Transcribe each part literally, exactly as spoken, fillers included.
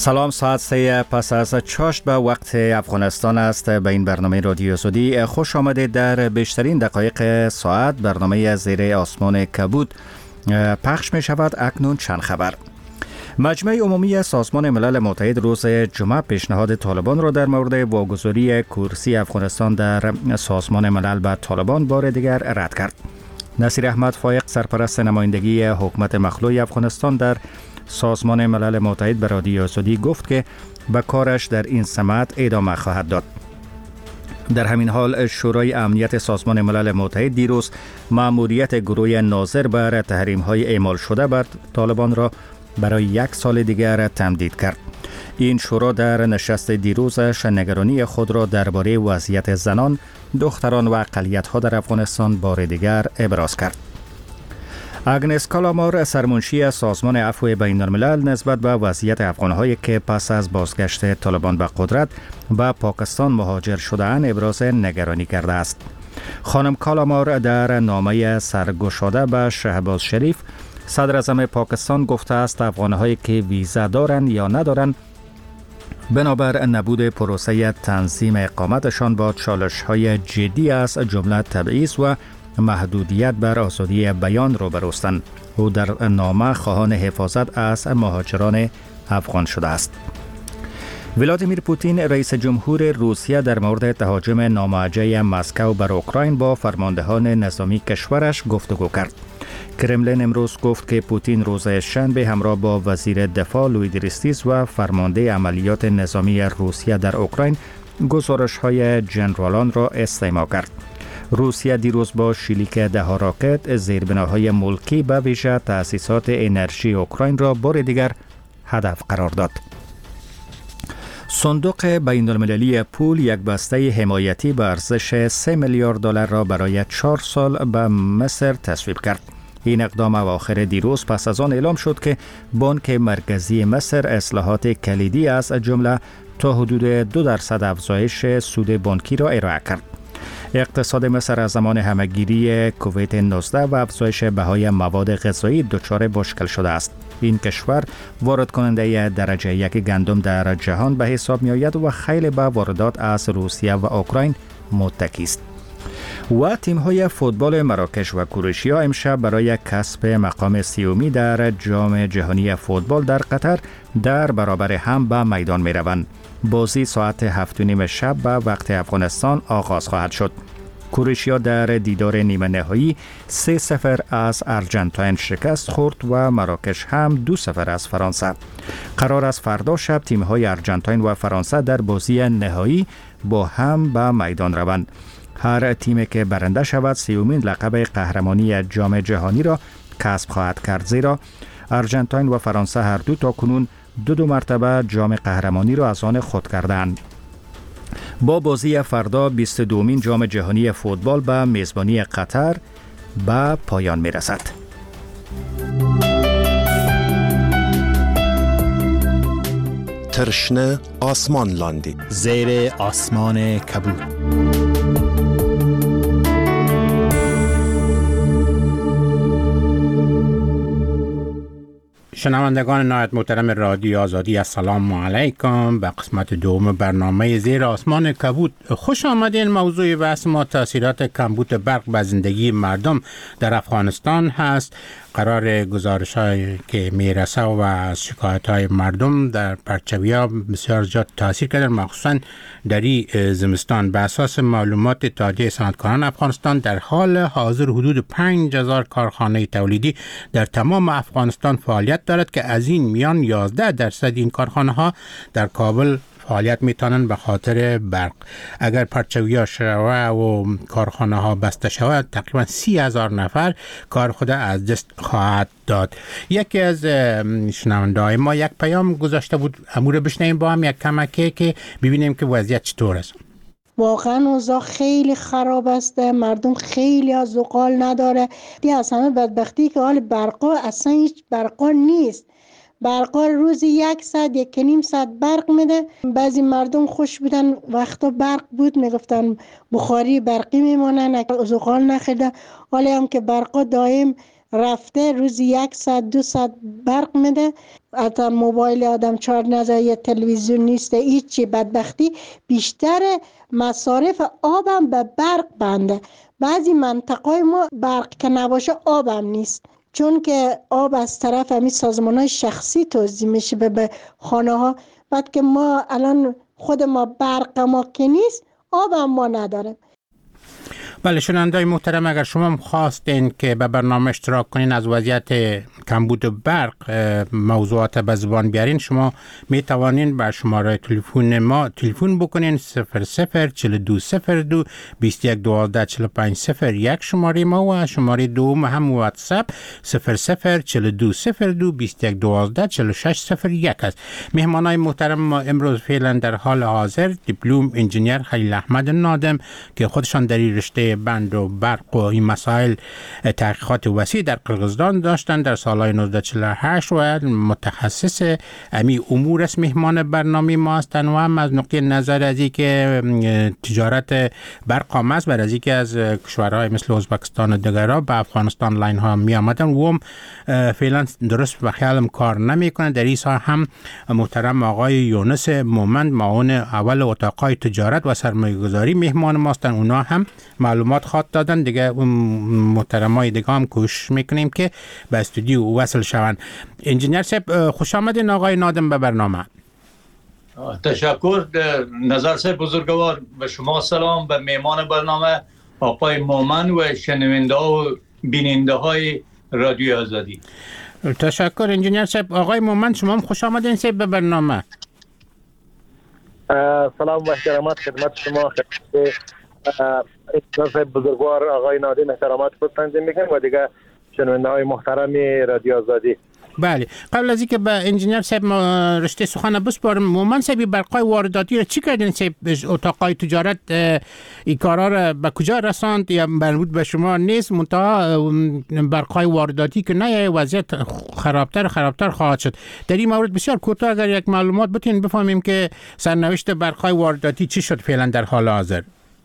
سلام، ساعت سه پس از چاشت به وقت افغانستان است. به این برنامه رادیو آزادی خوش آمدید. در بیشترین دقایق ساعت برنامه زیر آسمان کبود پخش می شود. اکنون چند خبر. مجمع عمومی سازمان ملل متحد روز جمعه پیشنهاد طالبان را در مورد واگذاری کرسی افغانستان در سازمان ملل به طالبان بار دیگر رد کرد. نصیر احمد فایق، سرپرست نمایندگی حکومت مخلوع افغانستان در سازمان ملل متحد، به رادیو آزادی گفت که به کارش در این سمت ادامه خواهد داد. در همین حال شورای امنیت سازمان ملل متحد دیروز مأموریت گروه ناظر بر تحریم‌های اعمال شده بر طالبان را برای یک سال دیگر تمدید کرد. این شورا در نشست دیروزش نگرانی خود را درباره وضعیت زنان، دختران و اقلیت‌ها در افغانستان بار دیگر ابراز کرد. اگنس کالامار، سرمنشی سازمان عفو بین الملل، نسبت به وضعیت افغان‌هایی که پس از بازگشت طالبان به قدرت به پاکستان مهاجر شده‌اند ابراز نگرانی کرده است. خانم کالامار در نامه سرگشاده به شهباز شریف، صدر اعظم پاکستان، گفته است افغان‌هایی که ویزا دارند یا ندارند بنابر نبود پروسه تنظیم اقامتشان با چالش‌های جدی است، جمله تبعیض و محدودیت بر آزادی بیان روبروستند. او در نامه خواهان حفاظت از مهاجران افغان شده است. ولادیمیر پوتین، رئیس جمهور روسیه، در مورد تهاجم ناموجه مسکو بر اوکراین با فرماندهان نظامی کشورش گفتگو کرد. کرملین امروز گفت که پوتین روز شنبه همراه با وزیر دفاع لوید ریستیس و فرمانده عملیات نظامی روسیه در اوکراین گزارش‌های جنرالان را استماع کرد. روسیه دیروز با شلیک ده راکت زیربناهای ملکی به ویژه تأسیسات انرژی اوکراین را بار دیگر هدف قرار داد. صندوق بین المللی پول یک بسته حمایتی به ارزش سه میلیارد دلار را برای چهار سال به مصر تصویب کرد. این اقدام اواخر دیروز پس از آن اعلام شد که بانک مرکزی مصر اصلاحات کلیدی از جمله تا حدود دو درصد افزایش سود بانکی را ارائه کرد. اقتصاد مصر از زمان همهگیری کووید نوزده و افزایش بهای مواد غذایی دچار مشکل شده است. این کشور وارد کننده درجه یک گندم در جهان به حساب می آید و خیلی به واردات از روسیه و اوکراین متکی است. و تیم‌های فوتبال مراکش و کروشیا امشب برای کسب مقام سیومی در جام جهانی فوتبال در قطر در برابر هم به میدان می روند. بازی ساعت هفت و نیم شب به وقت افغانستان آغاز خواهد شد. کروشیا در دیدار نیمه نهایی سه صفر از ارجنتاین شکست خورد و مراکش هم دو صفر از فرانسه. قرار است فردا شب تیم‌های ارجنتاین و فرانسه در بازی نهایی با هم به میدان روند. هر تیمی که برنده شود سیومین لقب قهرمانی جام جهانی را کسب خواهد کرد، زیرا ارجنتاین و فرانسه هر دو تا کنون دو دو مرتبه جام قهرمانی را از آن خود کردند. با بازی فردا بیست و دومین جام جهانی فوتبال به میزبانی قطر به پایان می رسد. ترشنه آسمان لاندی، زیر آسمان کبود. شنوندگان نهایت محترم رادیو آزادی، السلام علیکم. به قسمت دوم برنامه زیر آسمان کبود خوش آمدین. موضوع بحث ما تاثیرات کمبود برق به زندگی مردم در افغانستان هست. قرار گزارش هایی که میرسه و از شکایت های مردم در پرچویا بسیار زیاد تاثیر کردن، مخصوصا در این زمستان. به اساس معلومات اتحادیه صنعتکاران افغانستان در حال حاضر حدود پنج هزار کارخانه تولیدی در تمام افغانستان فعالیت دارد که از این میان یازده درصد این کارخانه ها در کابل فعالیت میتونن به خاطر برق. اگر پرچویا شوه و کارخانه ها بسته شود تقریبا سی هزار نفر کار خود از دست خواهد داد. یکی از شنونده های ما یک پیام گذاشته بود، امور بشنیم با هم یک کمکه که ببینیم که وضعیت چطور است. واقعا اوضاع خیلی خراب است، مردم خیلی از زغال نداره. دی از همه بدبختی که حال برقا اصلا هیچ برقا نیست. برقا روزی یک ساعت یک نیم ساعت برق میده. بعضی مردم خوش بودن وقتا برق بود میگفتن بخاری برقی میمونن، زغال نخیرده. حالا هم که برقا دائم رفته روزی یک ساعت دو ساعت برق میده. حتی موبایل آدم چارج نزده، یا تلویزیون نیست، هیچی. بدبختی بیشتر مصارف آبم به برق بنده. بعضی منطقه ما برق که نباشه آبم نیست، چون که آب از طرف همین سازمان‌های شخصی توزیع میشه به خانه ها. بعد که ما الان خود ما برق ما که نیست، آب هم ما نداریم. بله شنونده‌های محترم، اگر شما خواستین که به برنامه اشتراک کنین از وضعیت کمبود برق موضوعات به زبان بیارین، شما می توانین به شماره تلفن ما تلفن بکنین صفر صفر چهل و دو صفر دو بیست و یک دوازده چهل و پنج صفر یک شماره ما و شماره دوم هم واتساپ صفر صفر چهل و دو صفر دو بیست و یک دوازده چهل و شش صفر یک است. مهمانای محترم ما امروز فعلا در حال حاضر دیپلم انجینیر خلیل احمد نادم که خودشان در رشته بند و برق و این مسائل تحقیقات وسیع در قرقیزستان داشتند در سالهای نوزده چهل و هشت و متخصص امی امور است مهمان برنامه ما هستند و هم از نقطه نظر از اینکه تجارت برق هم است بر از اینکه از کشورهای مثل ازبکستان و دیگرها به افغانستان لاین ها می آمدن و هم فعلا درست و خیالم کار نمی کنند. در این سال هم محترم آقای یونس مومند معاون اول اتاقای تجارت و سرمایه گذاری مهمان ما هستند. اونا هم معلومات خواد دادن دیگه. محترمای دیگه هم کوشش میکنیم که به استودیو وصل شوند. انجینیر صاحب خوش آمدین آقای نادم به برنامه. تشکر نظر صاحب بزرگوار. به شما سلام، به میهمان برنامه آقای مومن و شنونده و بیننده های رادیو آزادی. تشکر انجینیر صاحب. آقای مومن شما هم خوش آمدین صاحب به برنامه. سلام و احترامات خدمت شما صاحب بزرگوار آقای نادم، احترامات خود تقدیم میکنم و دیگه شنونده های محترم رادیو آزادی. بله قبل از اینکه به انجینیر صاحب رشته سخن بسپارم، مومن صاحب برقای وارداتی را چی کردین صاحب؟ اتاقای تجارت این کارا را به کجا رساند یا مربوط به شما نیست؟ منتها برقای وارداتی که نه وضعیت خرابتر خرابتر خواهد شد. در این مورد بسیار کوتاه اگر یک معلومات بتین بفهمیم که سرنوشت برقای وارداتی چی شد فعلا در حال حاضر.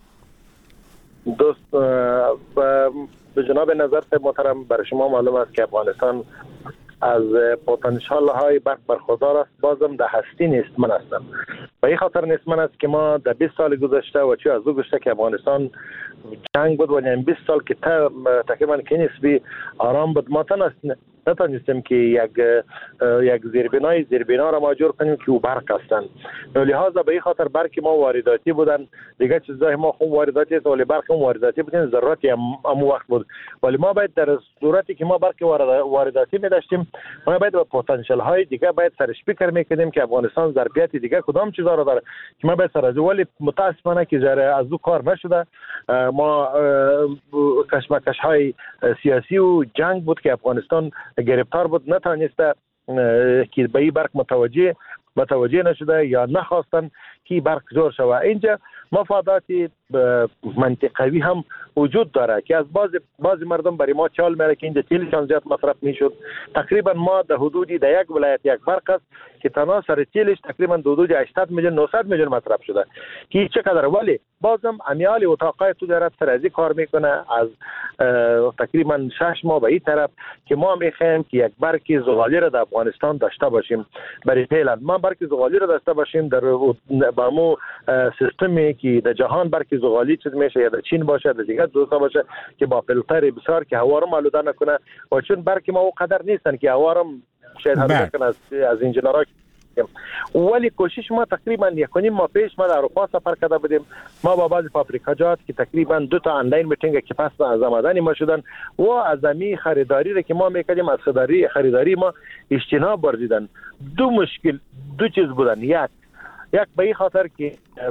دوست به جناب نظر محترم، برای شما معلوم است که افغانستان از پتانسیل های برق برخوردار است، بازم در هستی نیستمن هستم. به این خاطر نیستمن است که ما در بیست سال گذشته و چه از او گذشته که افغانستان جنگ بود و یعنی بیست سال که تقریبا که نسبی آرام بود، ما نتونستیم که یک یک زیربنای زیربنا را ماجور کنیم که او برق هستند. لحاظا به این خاطر برق ما وارداتی بودن، دیگه چیزای ما خوب وارداتی است ولی برق هم وارداتی بودن، ضرورتی هم وقت بود. ولی ما باید در صورتی که ما برق وارداتی می داشتیم، ما باید با پتانسیل های دیگه باید سرش فکر میکنیم که افغانستان ظرفیت دیگه کدام چیزا را داره که ما باید سر از ولی متاسفانه که از او کار نشده. ما کشمکش های سیاسی و جنگ بود که افغانستان گرفتار بود، نتونسته که به این برق متوجه متوجه نشده یا نخواستن که برق زور شود. اینجا مفاداتی منطقوی هم وجود داره که از بعض بعضی مردم برای ما چال میره که اینجا تیلشان زیاد مصرف میشد. تقریبا ما در حدودی در یک ولایت یک برق است که تنها سر تیلش تقریبا در حدود هشتصد میلیون نهصد میلیون مصرف شده که چقدر. ولی بازم امیال اتاقای تجارت سر از کار میکنه از تقریبا شش ماه به این طرف که ما میخوایم که یک برق زغالی را در افغانستان داشته باشیم. برای فعلا ما برق زغالی را داشته باشیم در با مو سیستمی که در جهان برق زغالی چیز میشه، یا در چین باشه در دیگه دوستا باشه که با فیلتر بسیار که هوا رو آلوده نکنه و چون برق ما اونقدر نیستن که هوا رو شاید هم کنه از از انجینرها. ولی کوشش ما تقریبا یک و نیم ماه پیش ما در اروپا سفر کرده بودیم. ما با بعضی فابریکاجات که تقریبا دو تا آنلاین میتینگ که پس از آمدن ما شدن و از امی خریداری را که ما میکردیم از خریداری خریداری ما اجتناب ورزیدن. دو مشکل دو چیز بودن. یک یک به این خاطر که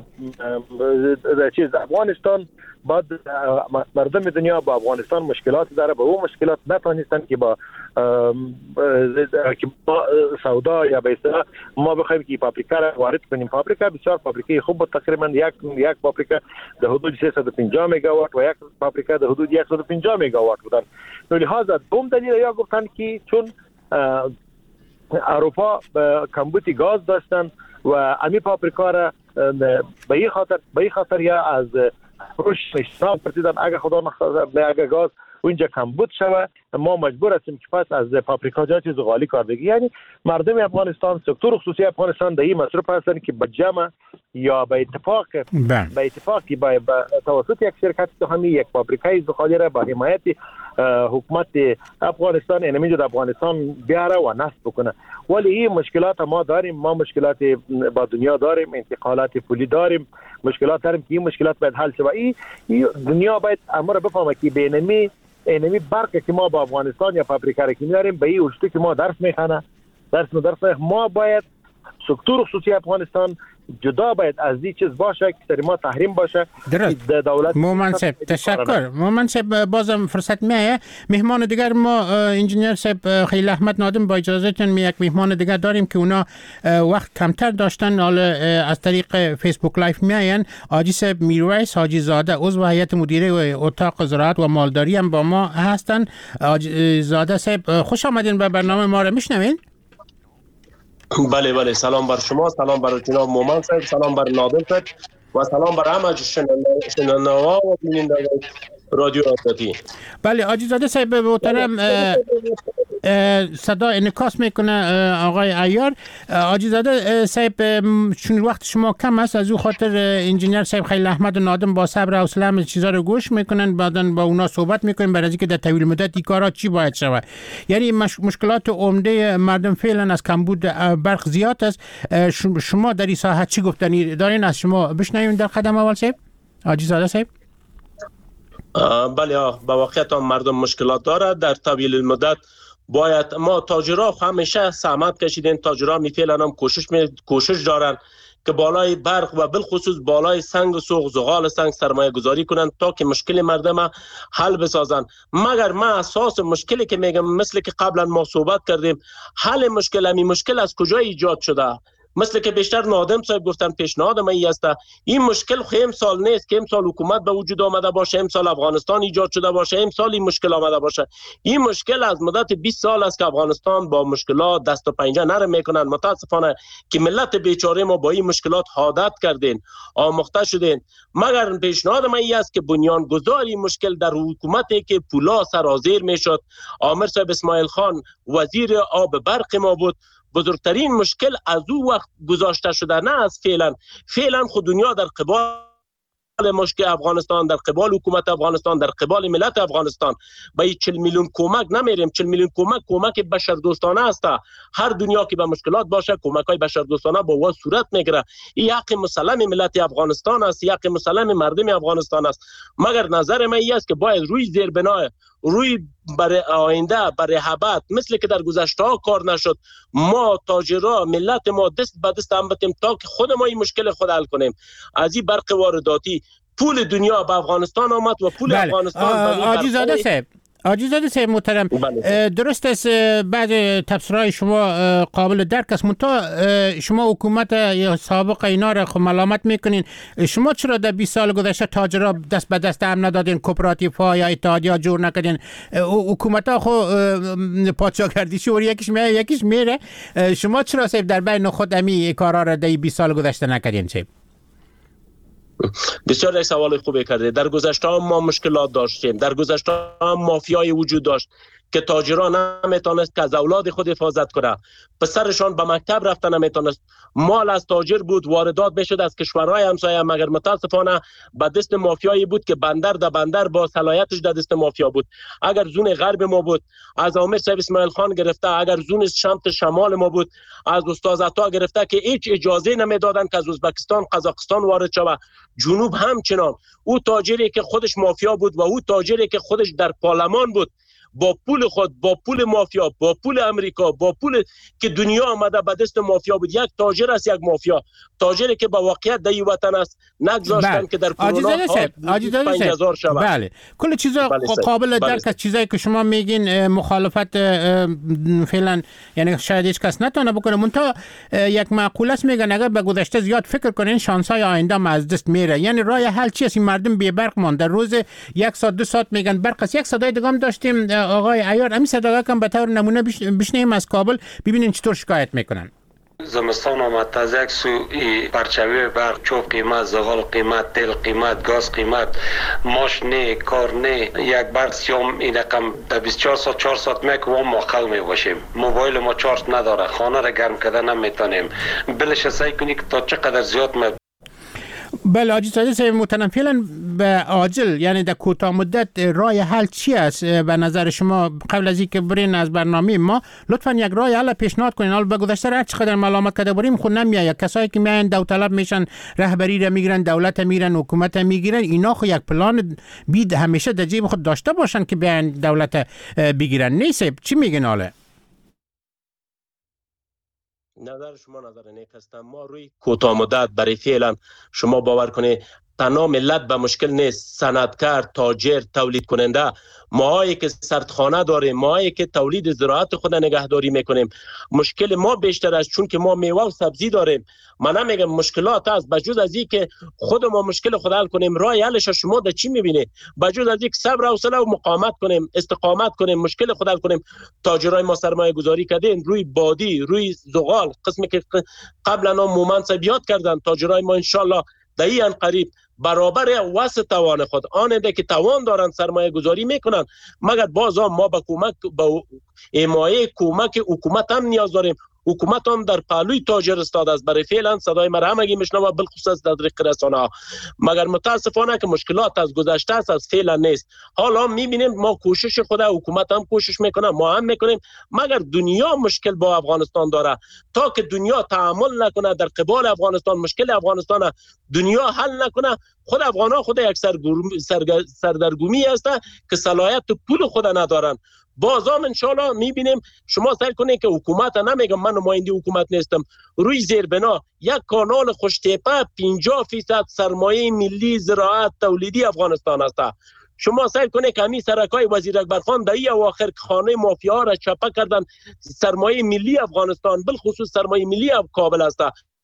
چیز افغانستان بعد مردم دنیا با افغانستان مشکلات داره، با اون مشکلات نتونستن که با که با سودا یا به اصطلاح ما بخوایم که فابریکا را وارد کنیم. فابریکا بسیار فابریکه خوب بود، تقریبا یک یک فابریکا در حدود سیصد و پنجاه مگاوات و یک فابریکا در حدود صد و پنجاه مگاوات بودن. لذا دوم دلیل یا گفتن که چون اروپا کمبود گاز داشتن و امی فابریکا را به این خاطر به این خاطر یا از فروش اشتراک پرسیدن اگه خدا نخواسته اگه گاز اونجا کمبود شوه ما مجبور هستیم که پس از پاپریکاجات زغالی کار بگیریم. یعنی مردم افغانستان، سکتور خصوصی افغانستان در این مصرف هستند که به جمع یا به اتفاق به اتفاقی با توسط یک شرکت سهامی یک پاپریکای زغالی را با حمایت حکومت افغانستان اینمیجد افغانستان بیاره و نصب بکنه. ولی این مشکلات ما داریم، ما مشکلات با دنیا داریم، انتقالات پولی داریم، مشکلات داریم که این مشکلات باید حل شود. این دنیا باید امر بفهمه که بینمی اینمی برق که ما با افغانستان یا پاپریکا که میاریم به این وجود که ما درس میخونه درس درس ما باید سکتور خصوصی افغانستان جدا باید از این چیز باشه که سری ما تحریم باشه. درست. دولت مومن صاحب تشکر. مومن صاحب بازم فرصت میایه. مهمان دیگر ما انجینیر صاحب خیلی احمد نادم با اجازهتون می یک مهمان دیگر داریم که اونا وقت کمتر داشتن، حالا از طریق فیسبوک لایف میاین. حاجی صاحب میرویس حاجی زاده عضو هیئت مدیره اتاق زراعت و مالداری هم با ما هستن. حاجی زاده صاحب خوش آمدین به برنامه ما. رو میشنوین؟ بله بله، سلام بر شما، سلام بر جناب مومن صاحب، سلام بر نادم صاحب و سلام بر همه شنونده ها و بیننده رادیو آزادی. بله حاجی زاده صاحب محترم صدا انعکاس میکنه آقای عیار. حاجی زاده صاحب چون وقت شما کم است، از او خاطر انجینیر صاحب خیلی احمد نادم با صبر و حوصله همه چیزا رو گوش میکنن، بعداً با اونا صحبت میکنیم برای اینکه در طویل مدت این کارا چی باید شود. یعنی مش... مشکلات عمده مردم فعلا از کمبود برق زیاد است. شما در این ساحه چی گفتنی دارین؟ از شما بشنویم در قدم اول صاحب. حاجی زاده صاحب. بله با واقعیت مردم مشکلات داره. در طویل المدت باید ما تاجرها همیشه زحمت کشیدن، تاجرها می فعلا هم کوشش می کوشش دارن که بالای برق و بالخصوص بالای سنگ سوق زغال سنگ سرمایه گذاری کنن تا که مشکل مردم حل بسازن. مگر ما اساس مشکلی که میگم مثل که قبلا ما صحبت کردیم، حل مشکل همین مشکل از کجا ایجاد شده؟ مثل که بیشتر نادم صاحب گفتن پیشنهاد من این است، این مشکل خیم سال نیست که امسال حکومت به وجود آمده باشه، امسال افغانستان ایجاد شده باشه، امسال این مشکل آمده باشه. این مشکل از مدت بیست سال است که افغانستان با مشکلات دست و پنجه نرم میکنن. متاسفانه که ملت بیچاره ما با این مشکلات عادت کردین، آموخته شدین. مگر پیشنهاد من این است که بنیانگذار این مشکل در حکومتی که پولا سرازیر میشد، عامر صاحب اسماعیل خان وزیر آب برق ما بود، بزرگترین مشکل از او وقت گذاشته شده نه از فعلا. فعلا خود دنیا در قبال مشکل افغانستان، در قبال حکومت افغانستان، در قبال ملت افغانستان با چهل میلیون کمک نمیریم. چهل میلیون کمک کمک بشر دوستانه است. هر دنیا که به مشکلات باشه کمک های بشر دوستانه با واسه صورت میگیره. این حق مسلم ملت افغانستان است، این حق مسلم مردم افغانستان است. مگر نظر من این است که باید روی زیربنای روی برای آینده، برای ابد، مثل که در گذشته ها کار نشد، ما تاجرها ملت ما دست به دست هم بتیم تا که خود ما این مشکل خود حل کنیم. از این برق وارداتی پول دنیا به افغانستان آمد و پول بله. افغانستان حاجی زاده صاحب حاجی زاده صاحب محترم، درست است بعد تفسیرهای شما قابل درک است، منتها شما حکومت یا سابق اینا را خب ملامت میکنین. شما چرا در بیست سال گذشته تاجرها دست به دست هم ندادین، کوپراتیو ها یا اتحادیه جور نکردین؟ حکومت ها خب پادشاهگردیشی و یکیش میره یکیش میره. شما چرا صاحب در بین خود امی کارا را در بیست سال گذشته نکردین صاحب؟ بسیار سوال خوبی کرده. در گذشته ما مشکلات داشتیم، در گذشته مافیای وجود داشت که تاجران نمیتونست که از اولاد خود حفاظت کنه، پسرشان به مکتب رفتن نمیتونست، مال از تاجر بود واردات میشد از کشورهای همسایه، مگر متاسفانه به دست مافیایی بود که بندر در بندر با صلاحیتش در دست مافیا بود. اگر زون غرب ما بود از عامر صاحب اسماعیل خان گرفته، اگر زون شمت شمال ما بود از استاد عطا گرفته که هیچ اجازه نمیدادن که از ازبکستان قزاقستان وارد شود. جنوب همچنان او تاجری که خودش مافیا بود و او تاجری که خودش در پارلمان بود، با پول خود، با پول مافیا، با پول امریکا، با پول که دنیا آمده به دست مافیا بود. یک تاجر است، یک مافیا، تاجری که با واقعیت در این وطن است، نگذاشتن بله. که در کرونا پنج هزار شود. بله کل چیزا بله قابل درک است. چیزایی که شما میگین مخالفت فعلا یعنی شاید هیچ کس نتونه بکنه، منتها یک معقوله است میگن اگر به گذشته زیاد فکر کنین شانس‌های آینده ما از دست میره. یعنی راه حل چی است؟ این مردم بی برق ماند، در روز یک ساعت دو ساعت میگن برق است. یک صدای دیگه هم داشتیم آقای عیار، همین صدا کم به طور نمونه بشنیم از کابل، ببینین چطور شکایت میکنن. زمستان آمد تا از یک سو پرچوی برق چوب قیمت، زغال قیمت، تیل قیمت، گاز قیمت، ماش نه، کار نه، یک برق سیام این رقم در بیست و چهار ساعت چهار ساعت میک و ما خل می باشیم. موبایل ما چارج نداره، خانه را گرم کردن نمیتونیم. بلش سعی کنی که تا چقدر زیاد می بله حاجی ساده صاحب محترم، فعلا به عاجل یعنی در کوتاه مدت راه حل چی است به نظر شما؟ قبل از اینکه برین از برنامه ما لطفا یک راه حل پیشنهاد کنین. حالا به گذشته هر چقدر ملامت کرده بریم خود نمیاد. کسایی که میان داوطلب میشن، رهبری را میگیرن، دولت میگیرن، حکومت میگیرن، اینا خو یک پلان بید همیشه در جیب خود داشته باشن که بیان دولت بگیرن. نیست چی میگین حالا؟ نظر شما نظر نیک است. ما روی کوتاه مدت برای فعلا شما باور کنید تنها ملت به مشکل نیست، صنعتکار، تاجر، تولید کننده، ماهایی که سردخانه داریم، ماهایی که تولید زراعت خود نگهداری میکنیم، مشکل ما بیشتر است چون که ما میوه و سبزی داریم. من نمیگم مشکلات است، بجز از این که خود ما مشکل خود حل کنیم، راه حلش شما در چی میبینید؟ بجز از این که صبر و حوصله و مقاومت کنیم، استقامت کنیم، مشکل خود حل کنیم. تاجرای ما سرمایه گذاری کردن روی بادی، روی زغال، قسمی که قبلا مومنت بیاد کردن، تاجرای ما ان شاء الله در این قریب برابر واسه توان خود آننده که توان دارن سرمایه گذاری میکنن. مگر باز هم ما به کمک به حمایه کمک حکومت هم نیاز داریم. حکومت هم در پهلوی تاجر استاد است. برای فعلا صدای ما همگی میشنوه، بالخصوص در طریق رسانه ها. مگر متاسفانه که مشکلات از گذشته است، از فعلا نیست. حالا میبینیم ما کوشش خود حکومت هم کوشش میکنه، ما هم میکنیم، مگر دنیا مشکل با افغانستان داره. تا که دنیا تعامل نکنه در قبال افغانستان، مشکل افغانستان دنیا حل نکنه، خود افغانا خود یک سردرگمی است که صلاحیت پول خود ندارن. بازم انشالله میبینیم. شما سعی کنید که حکومت، نمیگم من نماینده حکومت نیستم، روی زیربنا یک کانال خوشتیپه پنجاه فیصد سرمایه ملی زراعت تولیدی افغانستان است. شما سعی کنید که همین سرکای وزیر اکبر خان در این اواخر خانه مافیا را چپه کردن. سرمایه ملی افغانستان بالخصوص سرمایه ملی کابل است.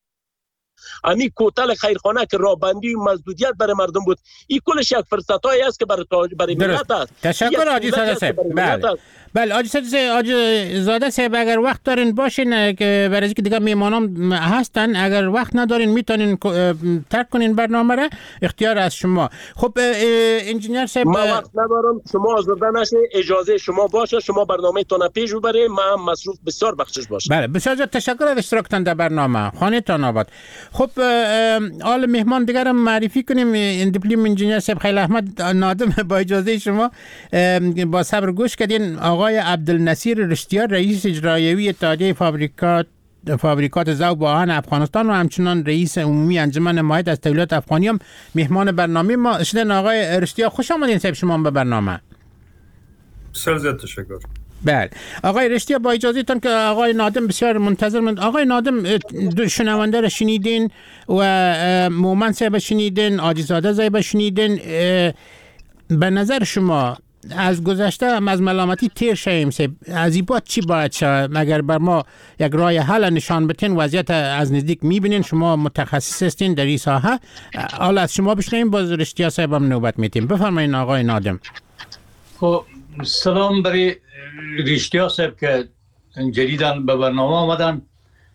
امی کوتل خیرخانه که رابندی و مزدودیت برای مردم بود، این کلش یک فرصتایی است که برای تاج برای ملت است. تشکر حاجی ساده صاحب. بله بله حاجی ساده صاحب، حاجی زاده صاحب اگر وقت دارین باشین که برای اینکه دیگه میمانام هستن، اگر وقت ندارین میتونین ترک کنین برنامه را، اختیار از شما. خب انجینیر صاحب ما وقت ندارم، شما آزرده نشه، اجازه شما باشه، شما برنامه تون پیش ببرید، ما هم مصروف بسیار بخشش باشه. بله بسیار تشکر از اشتراکتان در برنامه. خانه تان آباد. خب آل مهمان دیگر هم معرفی کنیم. دیپلم انجینیر صاحب خیل احمد نادم، با اجازه شما با صبر گوش کردین. آقای عبدالنصیر رشتیار رئیس اجرایی اتحادیه فابریکات فابریکات ذوب آهن افغانستان و همچنان رئیس عمومی انجمن حمایت از تولیدات افغانی هم مهمان برنامه ما شدن. آقای رشتیار خوش آمدین صاحب شما به برنامه. بسیار زیاد تشکر. بله آقای رشتیار با اجازه تان که آقای نادم بسیار منتظر من. آقای نادم شنونده را شنیدین و مومن صاحب شنیدین، عاجزاده صاحب شنیدین. به نظر شما از گذشته هم از ملامتی تیر شویم صاحب، از این بعد چی باید شود؟ مگر بر ما یک راه حل نشان بتین، وضعیت از نزدیک میبینین، شما متخصص هستین در این ساحه. حالا از شما بشنویم، باز رشتیار صاحب هم نوبت میتیم. بفرمایید آقای نادم. خب سلام برای رشتیار صاحب که جدیداً به برنامه آمدن.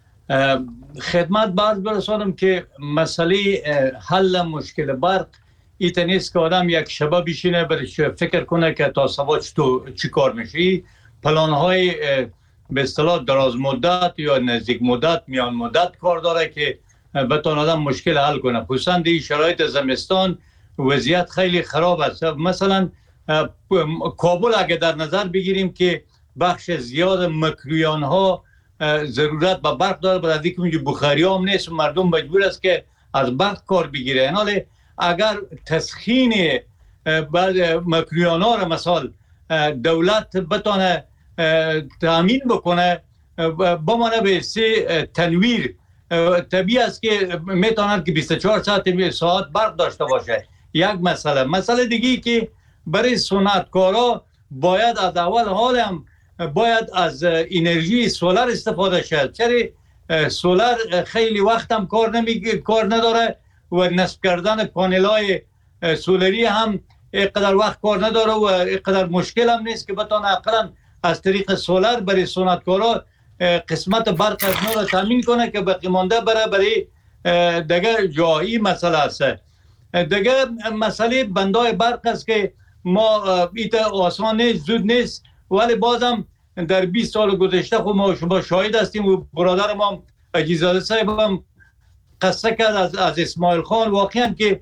خدمت باز برسانم که مسئله حل مشکل برق ایت نیست که آدم یک شبه بشینه برای فکر کنه که تا صبح چی کار میشه. پلان های به اصطلاح دراز مدت یا نزدیک مدت، میان مدت کار داره که بتونه آدم مشکل حل کنه. خصوصا در شرایط زمستان وضعیت خیلی خراب است. مثلا کابل اگه در نظر بگیریم که بخش زیاد مکرویان ها ضرورت به برق داره، بعد از اینکه اونجا بخاری هم نیست، مردم مجبور است که از برق کار بگیره. حالا اگر تسخین بعد مکرویان ها را مثال دولت بتونه تامین بکنه، بمانه به سه تنویر طبیعی است که میتونند که بیست و چهار ساعت ساعت برق داشته باشه. یک مسئله مسئله دیگه که برای صنعتکارا باید از اول حال هم باید از انرژی سولار استفاده شد. چرا سولار خیلی وقت هم کار نمی کار نداره و نصب کردن پانل‌های سولاری هم اینقدر وقت کار نداره و اینقدر مشکل هم نیست که بتونه اقلا از طریق سولار برای صنعتکارا قسمت برق از نو را تامین کنه که باقی مانده بره برای دیگه جایی مسئله است. دیگه مسئله بندای برق است که ما ایتا آسان نیست، زود نیست، ولی بازم در بیست سال گذشته خود ما شما شاهد هستیم و برادر ما اجیزاده صاحب هم قصه کرد از, از اسماعیل خان. واقعا که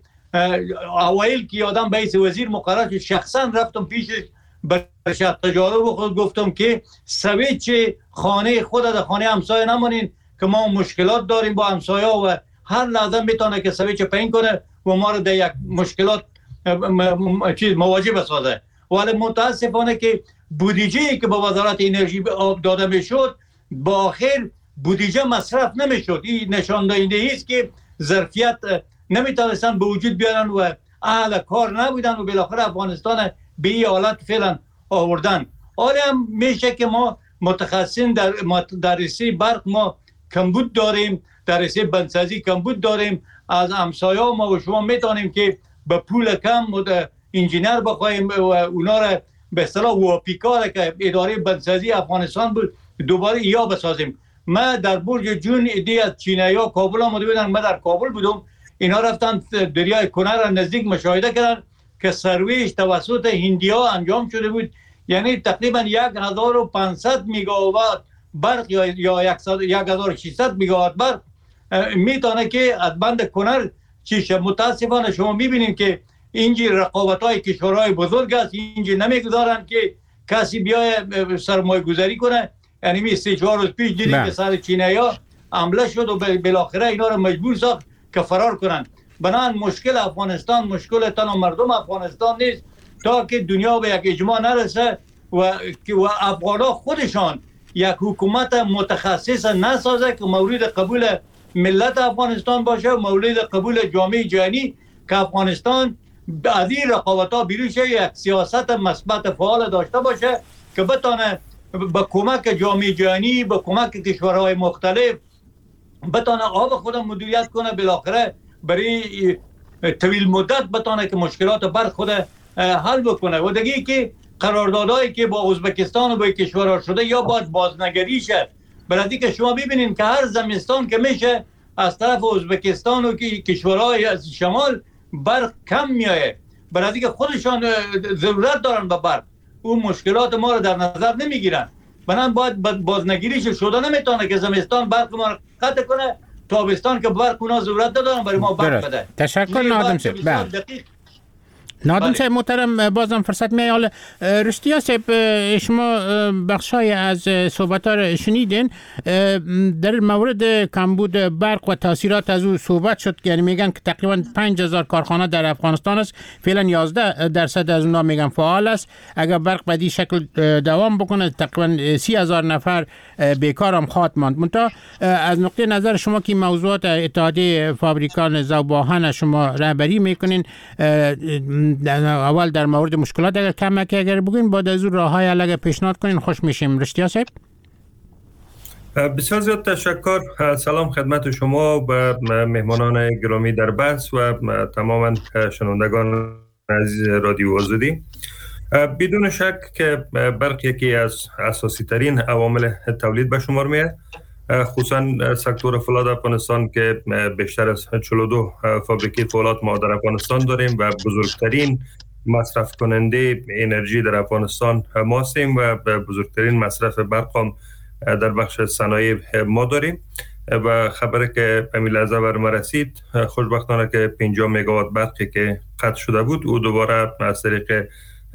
اوایل که آدم به حیث وزیر مقرر شد شخصا رفتم پیشش برش تجارب خود گفتم که سویچ خانه خود در خانه همسایه نمانین که ما مشکلات داریم با همسایه و هر لحظه میتونه که سویچ پین کنه و ما رو در یک مشکلات چیز مواجه بسازه. ولی متاسفانه که بودجه که به وزارت انرژی داده میشد با آخر بودجه مصرف نمیشد. این نشان دهنده است که ظرفیت نمیتونستن به وجود بیارن و اهل کار نبودن و بالاخره افغانستان به این حالت فعلا آوردن. حالا هم میشه که ما متخصصین در در رسه برق ما کمبود داریم، در رسه بندسازی کمبود داریم. از همسایه ما و شما میتونیم که به پول کم انجینر بخوایم و اونا را به اصطلاح واپیکار که اداره بندسازی افغانستان بود دوباره یا بسازیم. ما در برج جون ایده از چینایی‌ها کابل آمده بودن، ما در کابل بودم، اینا رفتن دریای کنر را نزدیک مشاهده کردن که سرویش توسط هندی‌ها انجام شده بود. یعنی تقریبا یک هزار و پانصد مگاوات برق یا یا یک هزار و ششصد مگاوات برق میتونه که از بند کنر چیشه. متاسفانه شما میبینید که اینجی رقابت‌های کشورهای بزرگ است، اینجی نمیگذارن که کسی بیای سرمایه گذاری کنه. یعنی می سه چهار روز پیش دیدیم که سر چینایی‌ها حمله شد و بالاخره اینا رو مجبور ساخت که فرار کنن. بنابراین مشکل افغانستان مشکل تنها مردم افغانستان نیست تا که دنیا به یک اجماع نرسه و و افغان‌ها خودشان یک حکومت متخصص نسازه که مورد قبول ملت افغانستان باشه و مورد قبول جامعه جهانی که افغانستان از این رقابت‌ها بیرون شه، یک سیاست مثبت فعال داشته باشه که بتونه با کمک جامعه جهانی با کمک کشورهای مختلف بتونه آب خود مدیریت کنه، بالاخره برای طویل مدت بتونه که مشکلات برق خود حل بکنه. و دیگه که قراردادهایی که با ازبکستان و با کشورها شده یا باید بازنگری شه. برای که شما ببینید که هر زمستان که میشه از طرف ازبکستان و کشورهای از شمال برق کم میایه، برای که خودشان ضرورت دارن به برق، اون مشکلات ما رو در نظر نمیگیرن. بنابراین باید بازنگریش شده نمیتونه که زمستان برق ما رو قطع کنه، تابستان که برق اونا ضرورت دارن برای ما برق بده. تشکر نادم صاحب. نادم صاحب محترم بازم فرصت می حال رشتیا صاحب شما بخشای از صحبت ها شنیدین در مورد کمبود برق و تاثیرات از او صحبت شد. یعنی میگن که تقریبا پنج هزار کارخانه در افغانستان است، فعلا یازده درصد از اونها میگن فعال است. اگر برق به این شکل دوام بکنه تقریبا سی هزار نفر بیکار هم خواهد ماند. منتها از نقطه نظر شما که موضوعات اتحادیه فابریکان ذوب‌آهن شما رهبری میکنین، اول در مورد مشکلات اگر کم که اگر بگین بعد از اون راههای اگر پیشنهاد کنین خوش میشیم. رشتیا صاحب. بسیار زیاد تشکر. سلام خدمت شما و مهمانان گرامی در بحث و تماما شنوندگان عزیز رادیو آزادی. بدون شک که برق یکی از اساسی ترین عوامل تولید به شمار میاد، خصوصا سکتور فولاد افغانستان که بیشتر از چهل و دو فابریکه فولاد ما در افغانستان داریم و بزرگترین مصرف کننده انرژی در افغانستان ما هستیم و بزرگترین مصرف برق هم در بخش صنایع ما داریم. و خبری که به لحظه بر ما رسید خوشبختانه که پنجاه مگاوات برقی که قطع شده بود او دوباره از طریق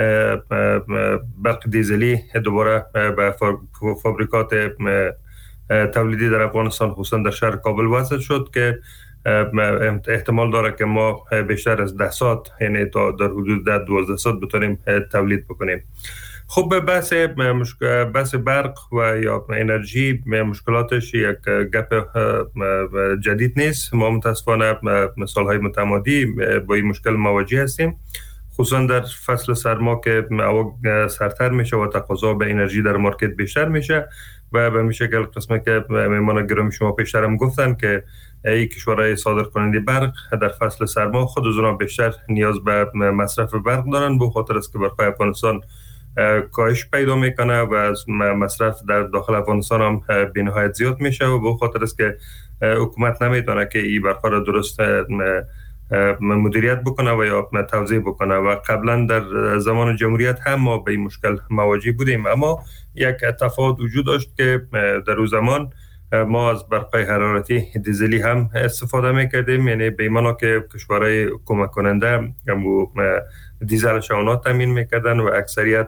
برق دیزلی دوباره به فابریکات تولیدی در افغانستان خصوصا در شهر کابل وصل شد که احتمال داره که ما بیشتر از ده ساعت یعنی تا در حدود دوازده ساعت بتونیم تولید بکنیم. خب بحث بحث برق و یا انرژی مشکلاتش یک گپ جدید نیست. ما متاسفانه سالهای متمادی با این مشکل مواجه هستیم، خصوصا در فصل سرما که هوا سردتر میشه و تقاضا به انرژی در مارکت بیشتر میشه و به میشه که قسمت که مهمان گرامی شما پیشتر هم گفتن که این کشورهای صادر کننده برق در فصل سرما خود از اونها بیشتر نیاز به مصرف برق دارن. به خاطر است که برق افغانستان کاهش پیدا میکنه و مصرف در داخل افغانستان هم به نهایت زیاد میشه و به خاطر است که حکومت نمیتونه که این برقا را درست مدیریت بکنه و یا توزیع بکنه و قبلا در زمان جمهوریت هم ما به این مشکل مواجه بودیم، اما یک تفاوت وجود داشت که در اون زمان ما از برقای حرارتی دیزلی هم استفاده میکردیم، یعنی به ایمانا که کشورهای کمک کننده دیزل شونا تامین میکردن و اکثریت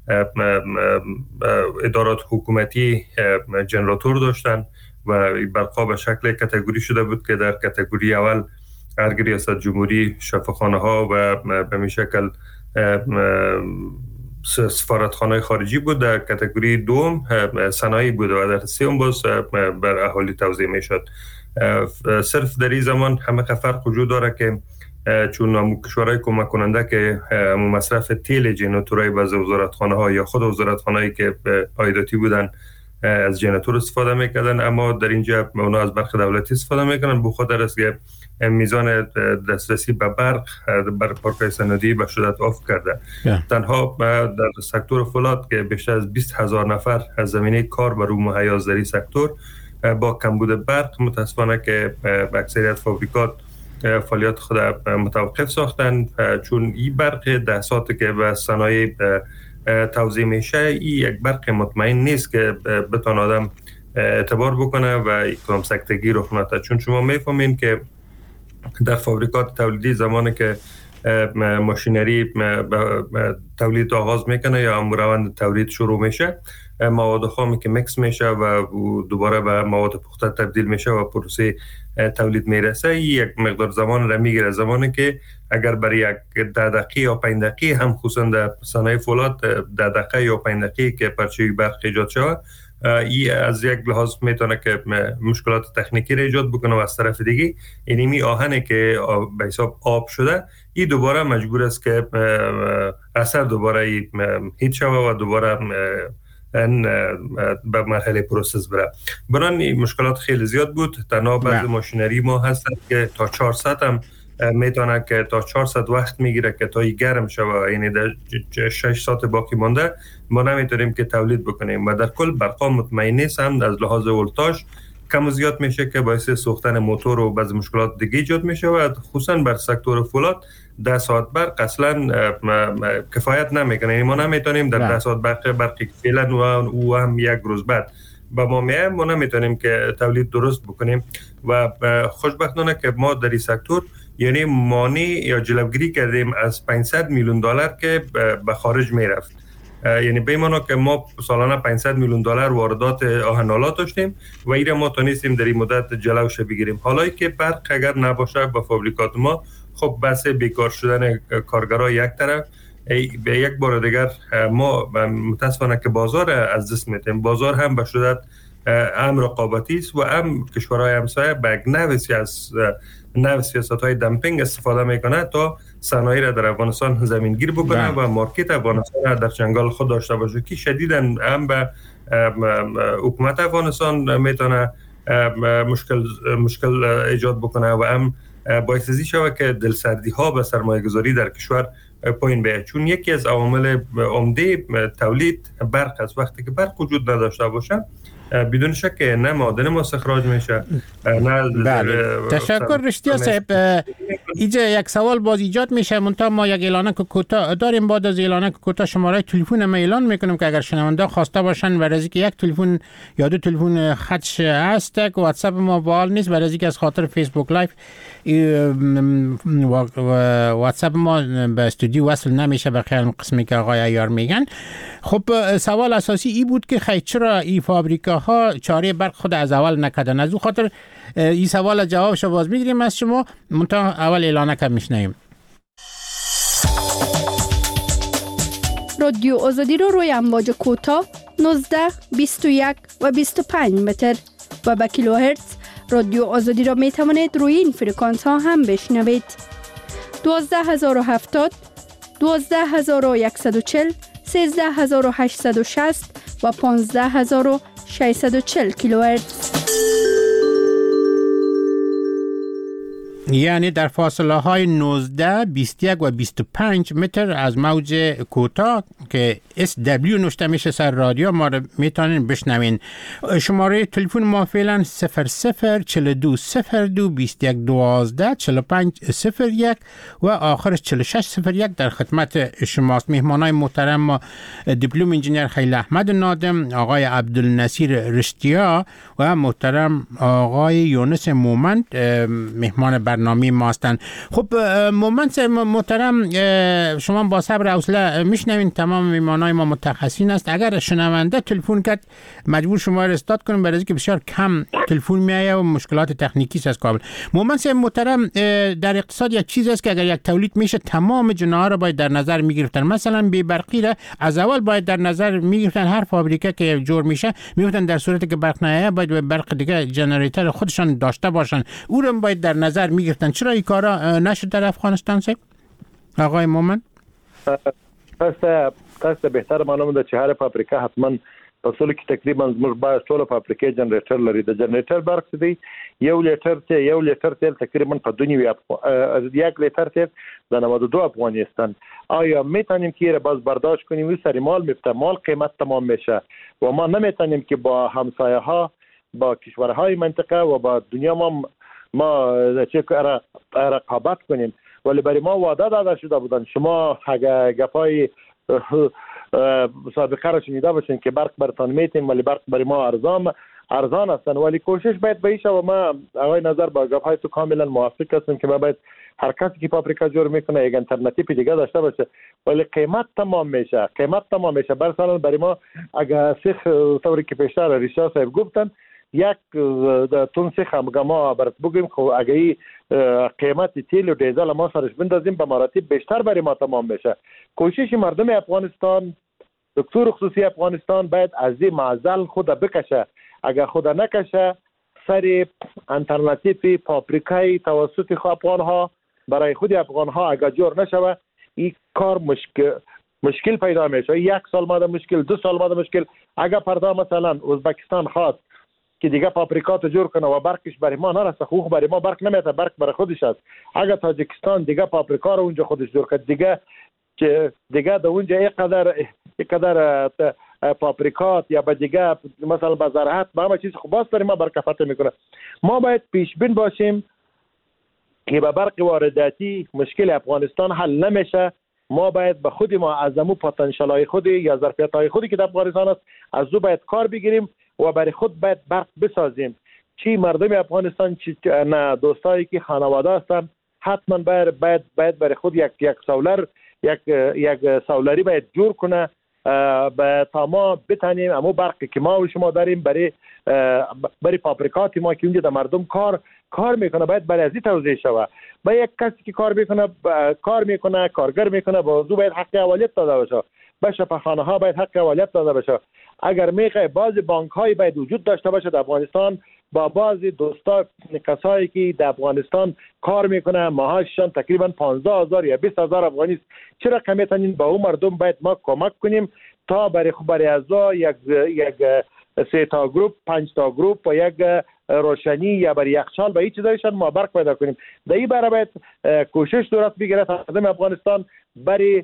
ادارات حکومتی جنراتور داشتن و برقا به شکل کاتگوری شده بود که در کاتگوری اول ارگ ریاست جمهوری، شفاخانه ها و به می شکل سفارتخانه خارجی بود، در کاتگوری دوم صنایع بود و در سوم باز بر اهالی توزیع می شد. صرف در این زمان همه فرق وجود داره که چون کشورهای کمک کننده که مصرف تیل جنراتورهای بعض وزارتخانه ها یا خود وزارتخانه‌ای که عایداتی بودن از جنراتور استفاده میکردن، اما در اینجا اونا از برق دولتی استفاده میکنن به خاطر است که میزان دسترسی به برق بر پارک‌های صنعتی به شدت افت کرده. yeah. تنها در سکتور فولاد که بیشتر از بیست هزار نفر از زمینه کار بر او مهیا در این سکتور با کمبود برق متاسفانه که اکثریت فابریکات فعالیت خود متوقف ساختن، چون این برق ده ساعته که به صنایع توزیع میشه این یک برق مطمئن نیست که بتونه آدم اعتبار بکنه و کدام سکتگی رخ نده. چون شما میفهمین که در فابریکات تولیدی زمانی که ماشینری تولید آغاز میکنه یا روند تولید شروع میشه، مواد خامی که مکس میشه و دوباره به مواد پخته تبدیل میشه و پروسه تولید میرسه، یک مقدار زمان را میگیره. زمانی که اگر برای یک ده دقیقه یا پنج دقیقه هم خصوصا در صنایع فولاد ده دقیقه یا پنج دقیقه که پرچه برق ایجاد شود، ای از یک لحاظ میتونه که مشکلات تکنیکی را ایجاد بکنه و از طرف دیگه اینمی آهنی که به حساب آب شده ای دوباره مجبور است که اثر دوباره هیت شود و دوباره ان به مرحله پروسس بره. برای مشکلات خیلی زیاد بود. تنها بعض ماشینری ما هستن که تا چهارصد هم میتونه که تا چهارصد وقت میگیره که تا گرم شوه، یعنی در شش ساعت باقی مانده ما نمیتونیم که تولید بکنیم و در کل برقا مطمئن نیست، هم از لحاظ ولتاژ کم و زیاد میشه که باعث سوختن موتور و بعض مشکلات دیگه ایجاد میشه و خصوصا بر سکتور فولاد ده ساعت برق اصلا کفایت نمیکنه. یعنی ما نمیتونیم در ده ساعت برق برقی فعلا و او هم یک روز بعد با ما میایم ما نمیتونیم که تولید درست بکنیم و خوشبختانه که ما در این سکتور یعنی مانع یا جلوگیری کردیم از پانصد میلیون دلار که به خارج میرفت. یعنی به معنی که ما سالانه پانصد میلیون دلار واردات آهن‌آلات داشتیم و این ما تونستیم در این مدت جلوش بگیریم. حالا که برق اگر نباشه با فابریکات ما، خب بس بیکار شدن کارگرها یک طرف، به یک بار دیگر ما متاسفانه که بازار از دست میدیم. بازار هم به شدت هم رقابتی است و هم کشورهای همسایه به نوعی از نوع سیاست‌های دمپینگ استفاده میکنه تا صنایع را در افغانستان زمینگیر بکنه و مارکت افغانستان را در چنگال خود داشته باشه که شدیداً هم به حکومت افغانستان میتونه مشکل مشکل ایجاد بکنه و هم باعث ازی شود که دلسردی ها به سرمایه گذاری در کشور پایین بیاد. چون یکی از عوامل عمده تولید برق است. وقتی که برق وجود نداشته باشه بدون شک نه معادن ما استخراج میشه نه. بله. تشکر رشتیا صاحب. اینجا یک سوال باز ایجاد میشه، منتها ما یک اعلانه که کوتاه داریم. بعد از اعلانه که کوتاه شماره تلفن ما اعلان میکنیم که اگر شنونده خواسته باشن برای اینکه یک تلفن یا دو تلفن خدش هست که واتساپ ما فعال نیست، برای اینکه از خاطر فیسبوک لایو واتساپ ما به استودیو وصل نمیشه به خیال قسمی که آقای عیار میگن. خب سوال اساسی ای بود که خیلی چرا این فابریکه ها چاره برق خود از اول نکردن؟ از او خاطر این سوال جوابش باز میگیریم از شما، منتها اول اعلانه که میشنیم. رادیو آزادی رو روی امواج کوتاه نوزده، بیست و یک و بیست و پنج متر و با کیلوهرتز رادیو آزادی را می توانید روی این فرکانس ها هم بشنوید. دوازده هزار و هفتاد، دوازده هزار و صد و چهل، سیزده هزار و هشتصد و شصت و پانزده هزار و ششصد و چهل کیلوهرتز. یعنی در فاصله های نوزده، بیست و یک و بیست و پنج متر از موج کوتاه که اس دبلیو نوشته میشه سر رادیو ما رو میتونین بشنوین. شماره تلفن ما فعلا صفر صفر چهل و دو صفر دو بیست و یک دوازده چهل و پنج صفر یک و آخرش چهل و شش صفر یک در خدمت شماست. مهمانای محترم ما دیپلم انجینیر خلیل احمد نادم، آقای عبدالنصیر رشتیا و محترم آقای یونس مومند مهمان برنامه ما هستند. خب مومند محترم، شما با صبر و حوصله میشنوین، تمام مهمانای ما متخصصین است. اگر شنونده تلفن کرد مجبور شما را استاد کنیم برای اینکه بسیار کم تلفن میایه و مشکلات تکنیکی است از کابل. مومند محترم، در اقتصاد یک چیز است که اگر یک تولید میشه تمام جناها را باید در نظر میگرفتن. مثلا بی برقی را از اول باید در نظر میگرفتن. هر فابریکه که جور میشه میگفتن در صورتی که برق نیایه باید برق دیگه جنریتور خودشان داشته باشن، او را باید در نظر میگرفتن. چرا این کارا نشد در افغانستان صاحب؟ آقای مومند تاسو تاسو بهتر معلومه ده چې هر فابریکه حتما په ټولو کې تقریبا زموږ باید ټول فابریکې جنریټر لري. د جنریټر برق دی یو لیټر ته یو لیټر تیل تقریبا په دنیا یک لیټر تیل در نود و دو افغانستان. آیا میتونیم که را باز برداشت کنیم؟ این سری مال میفته، مال قیمت تمام میشه و ما نمیتونیم که با همسایه ها با کشورهای منطقه و با دنیا ما ما چه رقابت کنیم. ولی برای ما وعده داده شده بودن شما اگه گپای سابقه را شنیده باشین که برق برتان میتیم ولی برق برای ما ارزان ارزان هستن، ولی کوشش باید بشه و ما آقای نظر با گپای تو کاملا موافق هستم که ما باید هر کسی که فابریکه جور میکنه یک الټرناتیو دیگه داشته باشه، ولی قیمت تمام میشه قیمت تمام میشه. مثلا برای ما اگه سیخ طوری که پیشتر ریشا صاحب گفتن یک تون سیخ هم ما برات بگیم خب اگه قیمت تیل و دیزل ما سرش بندازیم به مراتب بیشتر برای ما تمام میشه. کوشش مردم افغانستان، دکتر خصوصی افغانستان باید از این معضل خود بکشه. اگر خود نکشه سر الټرناتیو فابریکای توسط افغان ها برای خود افغان ها اگر جور نشوه این کار مشکل مشکل پیدا میشه. یک سال بعد مشکل، دو سال بعد مشکل. اگر فردا مثلا ازبکستان خواست که دیگه فابریکات جور کنه و برقش برای ما نرسه، خوب برای ما برق نمیته، برق برای خودش است. اگر تاجیکستان دیگه فابریکا رو اونجا خودش جور کرد دیگه که دیگه در اونجا اینقدر اینقدر فابریکات یا به دیگه مثلا به زراعت به همه چیز خوب باز برای ما برق فتح میکنه. ما باید پیش بین باشیم که به برق وارداتی مشکل افغانستان حل نمیشه. ما باید به خود ما از امو پتانسیل های خودی یا ظرفیت های خودی که در افغانستان است از او باید کار بگیریم و برای خود باید برق بسازیم. چی مردم افغانستان چی نه دوستایی که خانواده هستن حتما باید باید باید برای خود یک یک سولر یک یک سولری باید جور کنه به تا ما بتونیم امو برقی که ما و شما داریم برای برای فابریکات ما که اونجا در مردم کار کار میکنه باید برای ازی توزیع شوه. با یک کسی که کار میکنه کار میکنه کارگر میکنه با او باید حق اولیت داده بشه. به شفاخانه ها باید حق اولیت داده بشه. اگر میخوای باز بانک های باید وجود داشته باشه در افغانستان با باز دوستا کسایی که در افغانستان کار میکنه ماهاششان تقریبا پانزده هزار یا بیست هزار افغانی است. چه رقم میتونین با اون مردم باید ما کمک کنیم تا برای خبر از یک یک سه تا گروپ پنج تا گروپ و یک روشنی یا برای یخچال به هیچ چیزایشان ما برق پیدا کنیم. در این برای باید کوشش صورت بگیره مردم افغانستان برای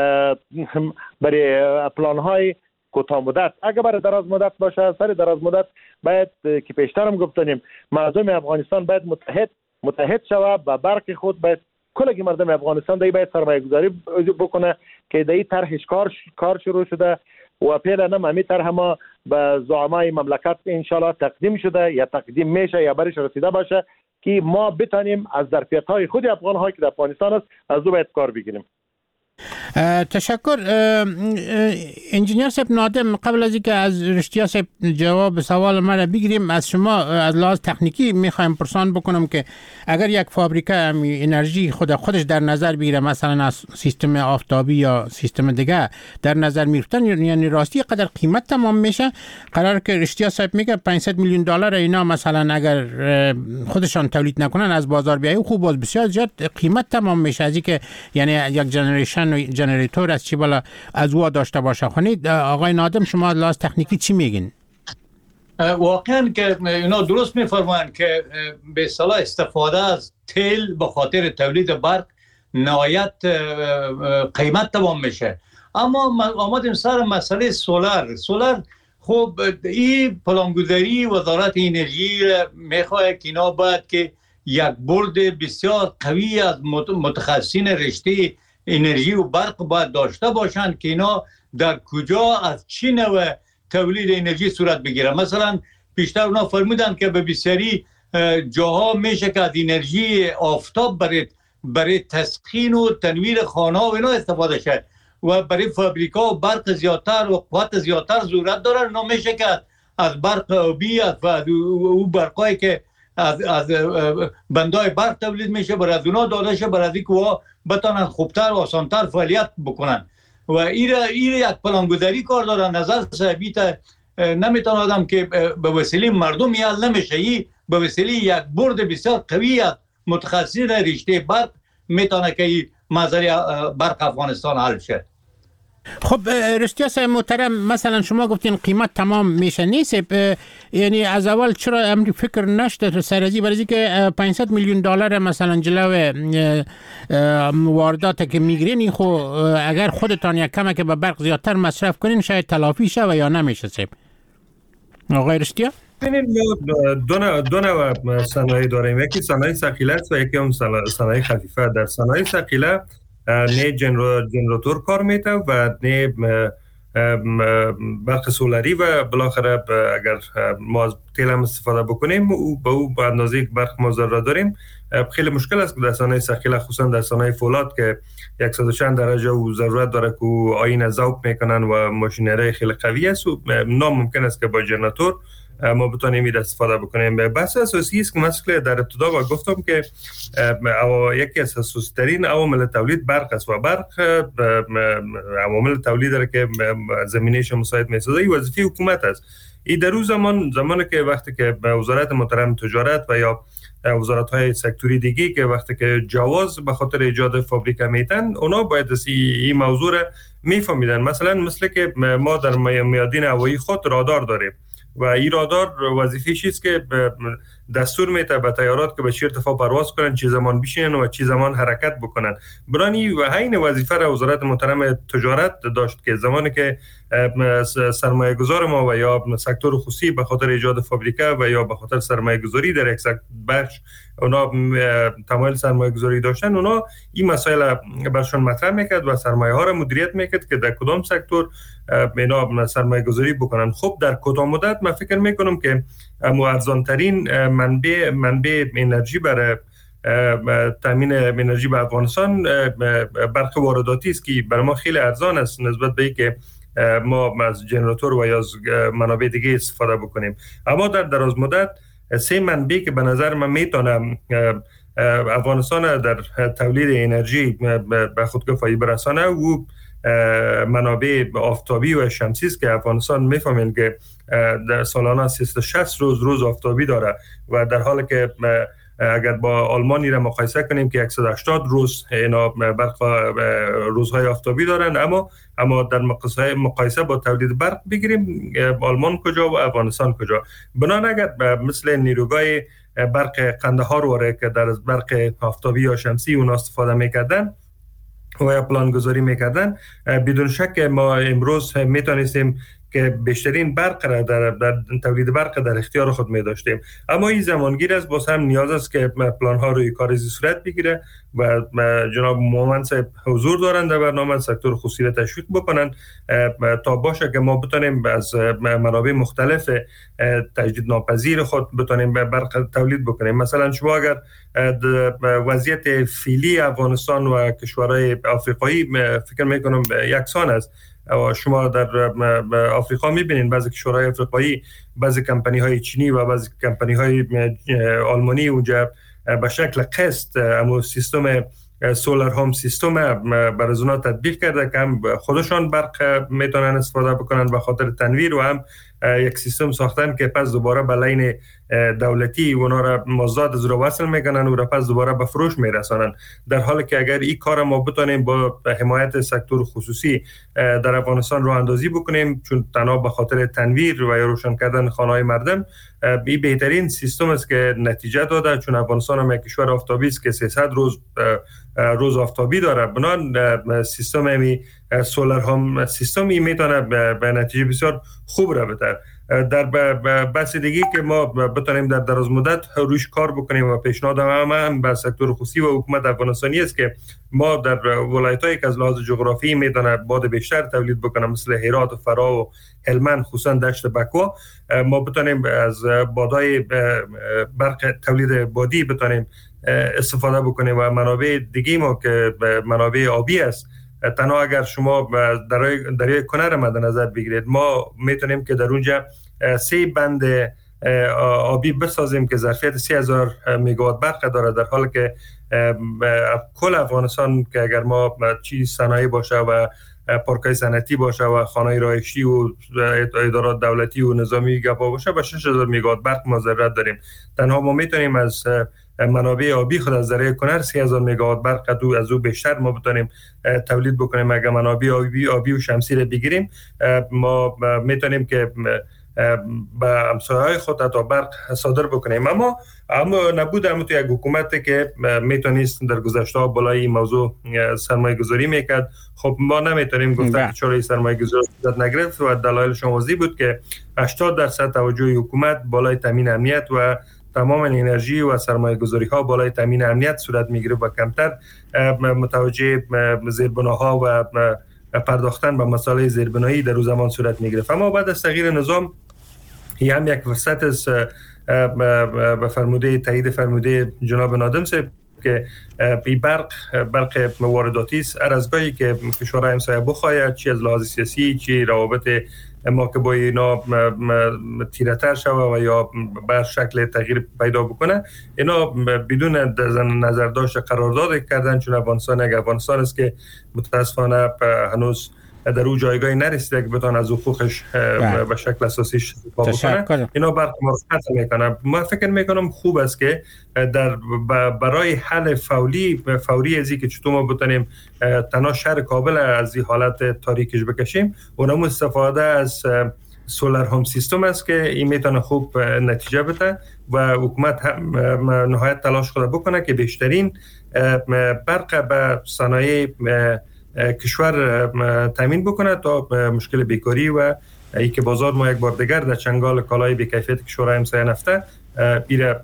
برای پلان های کوتاه مدت. اگر برای دراز مدت باشه سر دراز مدت باید که پیشترم گفتنیم مردم افغانستان باید متحد متحد شوه و برق خود باید کل مردم افغانستان دی باید سرمایه گذاری بکنه که دی طرحش کار کار شروع شده و پیلا نم همی طرح ما به زعمای مملکت انشالله تقدیم شده یا تقدیم میشه یا برش رسیده باشه که ما بتونیم از ظرفیت های خود افغان ها که در افغانستان است از او باید کار بگیریم. تشکر. انجینیر صاحب نادم، قبل از اینکه از رشتیا صاحب جواب سوال مرا بگیریم از شما از لحاظ تکنیکی میخوایم پرسان بکنم که اگر یک فابریکه انرژی خود خودش در نظر بگیره مثلا از سیستم آفتابی یا سیستم دیگه در نظر میگیرن یعنی راستی قدر قیمت تمام میشه. قرار که رشتیا صاحب میگه پانصد میلیون دلار اینا مثلا اگر خودشان تولید نکنن از بازار بیایه خوب باز بسیار زیاد قیمت تمام میشه از اینکه یعنی یک جنریشن جنریتور از چی بالا از او داشته باشه. خونید آقای نادم شما لحاظ تکنیکی چی میگین؟ واقعا که اینا درست میفرمایند که به اصطلاح استفاده از تیل به خاطر تولید برق نهایت قیمت تمام میشه. اما آمدیم سر مسئله سولار. سولار خب این پلانگذاری وزارت انرژی میخواد که اینا باید که یک بورد بسیار قوی از متخصصین رشته انرژی و برق باید داشته باشند که اینا در کجا از چی نوع تولید انرژی صورت بگیره. مثلا پیشتر اونا فرمودن که به بسیاری جاها میشه که از انرژی آفتاب برای برای تسخین و تنویر خانه و اینا استفاده شد و برای فابریکا و برق زیادتر و قوت زیادتر ضرورت داره. اینا میشه که از برق آبی از او برقایی که از از بندای برق تولید میشه برای از اونا داده شه برای اینکه وا بتونن خوبتر و آسانتر فعالیت بکنن و این این یک پلانگذاری کار داره. نظر صاحبی تا نمیتونه آدم که به وسیله مردم یال نمیشه. این به وسیله یک بورد بسیار قوی از متخصصین رشته برق میتونه که مسئله برق افغانستان حل شه. خب رشتیاس محترم، مثلا شما گفتین قیمت تمام میشه نیست، یعنی از اول چرا امری فکر نشد سرازی برای که پانصد میلیون دلار مثلا جلو واردات که میگیرین، خو اگر خودتان یک کمه که به برق زیادتر مصرف کنین شاید تلافی شه و یا نمیشه سیب. آقای رشتیا ببینید دو نوع دو نوع صنایع داریم، یکی صنایع ثقیله است و یکی هم صنایع خفیفه. در صنایع ثقیله نه جنراتور کار میته و نه برق سولاری و بالاخره اگر ما از تیل هم استفاده بکنیم او به او به اندازه برق ما ضرورت داریم. خیلی مشکل است که در صنایع ثقیله خصوصا در صنایع فولاد که صد و چند درجه و ضرورت داره که آیین ذوب میکنن و ماشینری خیلی قوی است و ناممکن است که با جنراتور ما بتونیم این استفاده بکنیم. بحث اساسی است که مثلا در ابتدا با گفتم که یکی از اساسی ترین عوامل تولید برق است و برق عوامل تولید داره که زمینه‌اش مساعد میسازه. این وظیفه حکومت است. این در روز زمان زمانی که وقتی که وزارت محترم تجارت و یا وزارت‌های سکتوری دیگه که وقتی که جواز به خاطر ایجاد فابریکه میتن، اونا باید این موضوع را میفهمیدن. مثلا مثل که ما در میادین هوایی خود رادار داریم و این رادار وظیفه‌اش است که دستور میده به طیارات که به چه ارتفاع پرواز کنن، چه زمان بشینن و چه زمان حرکت بکنن. برانی و عین وظیفه را وزارت محترم تجارت داشت که زمانی که سرمایه گذار ما و یا سکتور خصوصی به خاطر ایجاد فابریکه و یا به خاطر سرمایه گذاری در یک بخش اونا تمایل سرمایه گذاری داشتن، اونا این مسائل برشون مطرح میکرد و سرمایه ها را مدیریت میکرد که در کدام سکتور اینا سرمایه گذاری بکنن. خب در کدام مدت من فکر میکنم که ارزان ترین منبع منبع انرژی برای تامین انرژی به افغانستان برق وارداتی است که برای ما خیلی ارزان است نسبت به اینکه ما از جنراتور و یا از منابع دیگه استفاده بکنیم. اما در دراز مدت سه منبع که به نظر من میتونه افغانستان در تولید انرژی به خودکفایی برسانه و منابع آفتابی و شمسی است که افغانستان میفهمین که در سالانه سیصد و شصت روز روز آفتابی داره و در حالی که اگر با آلمانی را مقایسه کنیم که صد و هشتاد روز اینا برق روزهای آفتابی دارن، اما اما در مقایسه با تولید برق بگیریم آلمان کجا و افغانستان کجا. بنابراین اگر مثل نیروگاه برق قندهار واره که در برق آفتابی یا شمسی اون استفاده میکردن و یا پلان گذاری میکردن، بدون شک ما امروز میتونستیم که بیشترین برق را در, در تولید برق در اختیار خود می داشتیم. اما این زمانگیر است، باز هم نیاز است که پلان ها روی کاریزی صورت بگیره و جناب مومن صاحب حضور دارند در برنامه سکتور خصوصی را تشویق بکنن تا باشه که ما بتونیم از منابع مختلف تجدید ناپذیر خود بتونیم برق تولید بکنیم. مثلا شما اگر وضعیت فعلی افغانستان و کشورهای آفریقایی فکر میکنم یکسان است. شما در آفریقا میبینید بعضی کشورهای آفریقایی بعضی کمپانی های چینی و بعضی کمپانی های آلمانی اونجا به شکل قسط اما سیستم سولار هوم سیستم بر از اونا تطبیق کرده که هم خودشان برق میتونن استفاده بکنن به خاطر تنویر و هم یک سیستم ساختن که پس دوباره به لین دولتی اونا را مازاد از رو وصل میکنن و را پس دوباره به فروش میرسانن، در حالی که اگر این کار ما بتونیم با حمایت سکتور خصوصی در افغانستان راه اندازی بکنیم، چون تنها به خاطر تنویر و یا روشن کردن خانه‌های مردم، این بهترین سیستم است که نتیجه داده، چون افغانستان هم یک کشور آفتابی است که سیصد روز روز آفتابی داره. بنابراین سیستم می سولار هم سیستمی میتونه به نتیجه بسیار خوب را بده. در بحث دیگه که ما بتونیم در دراز مدت روش کار بکنیم و پیشنهاد هم به سکتور خصوصی و حکومت افغانستانی است که ما در ولایت‌هایی که از لحاظ جغرافیایی میتونه باد بیشتر تولید بکنه، مثل هرات و فرا و هلمند، خصوصا دشت بکوا، ما بتونیم از بادهای برق تولید بادی بتونیم استفاده بکنیم و منابع دیگه ما که منابع آبی است. تنها اگر شما دریای دریای کنر مد نظر بگیرید، ما میتونیم که در اونجا سه بند آبی بسازیم که ظرفیت سه هزار مگاوات برق داره، در حالی که کل افغانستان که اگر ما چی صنایع باشه و پارکای صنعتی باشه و خانه‌های رهایشی و ادارات دولتی و نظامی گپا باشه، به شش هزار مگاوات برق ما ضرورت داریم. تنها ما میتونیم از منابع آبی خود از دریای کنر سه هزار مگاوات برق دو از او بیشتر ما بتونیم تولید بکنیم. اگر منابع آبی آبی و شمسی رو بگیریم، ما میتونیم که به همسایه‌های خود تا برق صادر بکنیم. اما اما نبود هم تو یک حکومت که میتونست در گذشته بالای این موضوع سرمایه گذاری میکرد. خب ما نمیتونیم گفتن که چرا این سرمایه گذاری صورت نگرفت و دلایلش واضح بود که هشتاد درصد توجه حکومت بالای تامین امنیت و تمام انرژی و سرمایه گذاری ها بالای تامین امنیت صورت میگیره و کمتر متوجه زیربناها و پرداختن به مسائل زیربنایی در اون زمان صورت میگیره. اما بعد از تغییر نظام یه هم یک فرصت است به فرموده تایید فرموده جناب نادم صاحب که بی برق برق وارداتی است. هر از گاهی که کشورهای همسایه بخواهد، چی از لحاظ سیاسی چی روابط ما که با اینا تیره‌تر شوه و یا بر شکل تغییر پیدا بکنه، اینا بدون نظر داشت قرارداد کردن، چون افغانستان یک افغانستان است که متاسفانه هنوز در اون جایگاهی نرسیده که بتونه از حقوقش به شکل اساسی استفاده بکنه. اینا برق مرخص میکنه. ما فکر میکنم خوب است که در برای حل فوری فوری ازی که چطور ما بتونیم تنها شهر کابل از این حالت تاریکش بکشیم، اونم استفاده از سولار هوم سیستم است که این میتونه خوب نتیجه بده و حکومت هم نهایت تلاش خود بکنه که بیشترین برق به صنایع کشور تامین بکنه تا مشکل بیکاری و ای که بازار ما یک بار دیگر در چنگال کالای بی‌کیفیت کشورهای همسایه نفته بیره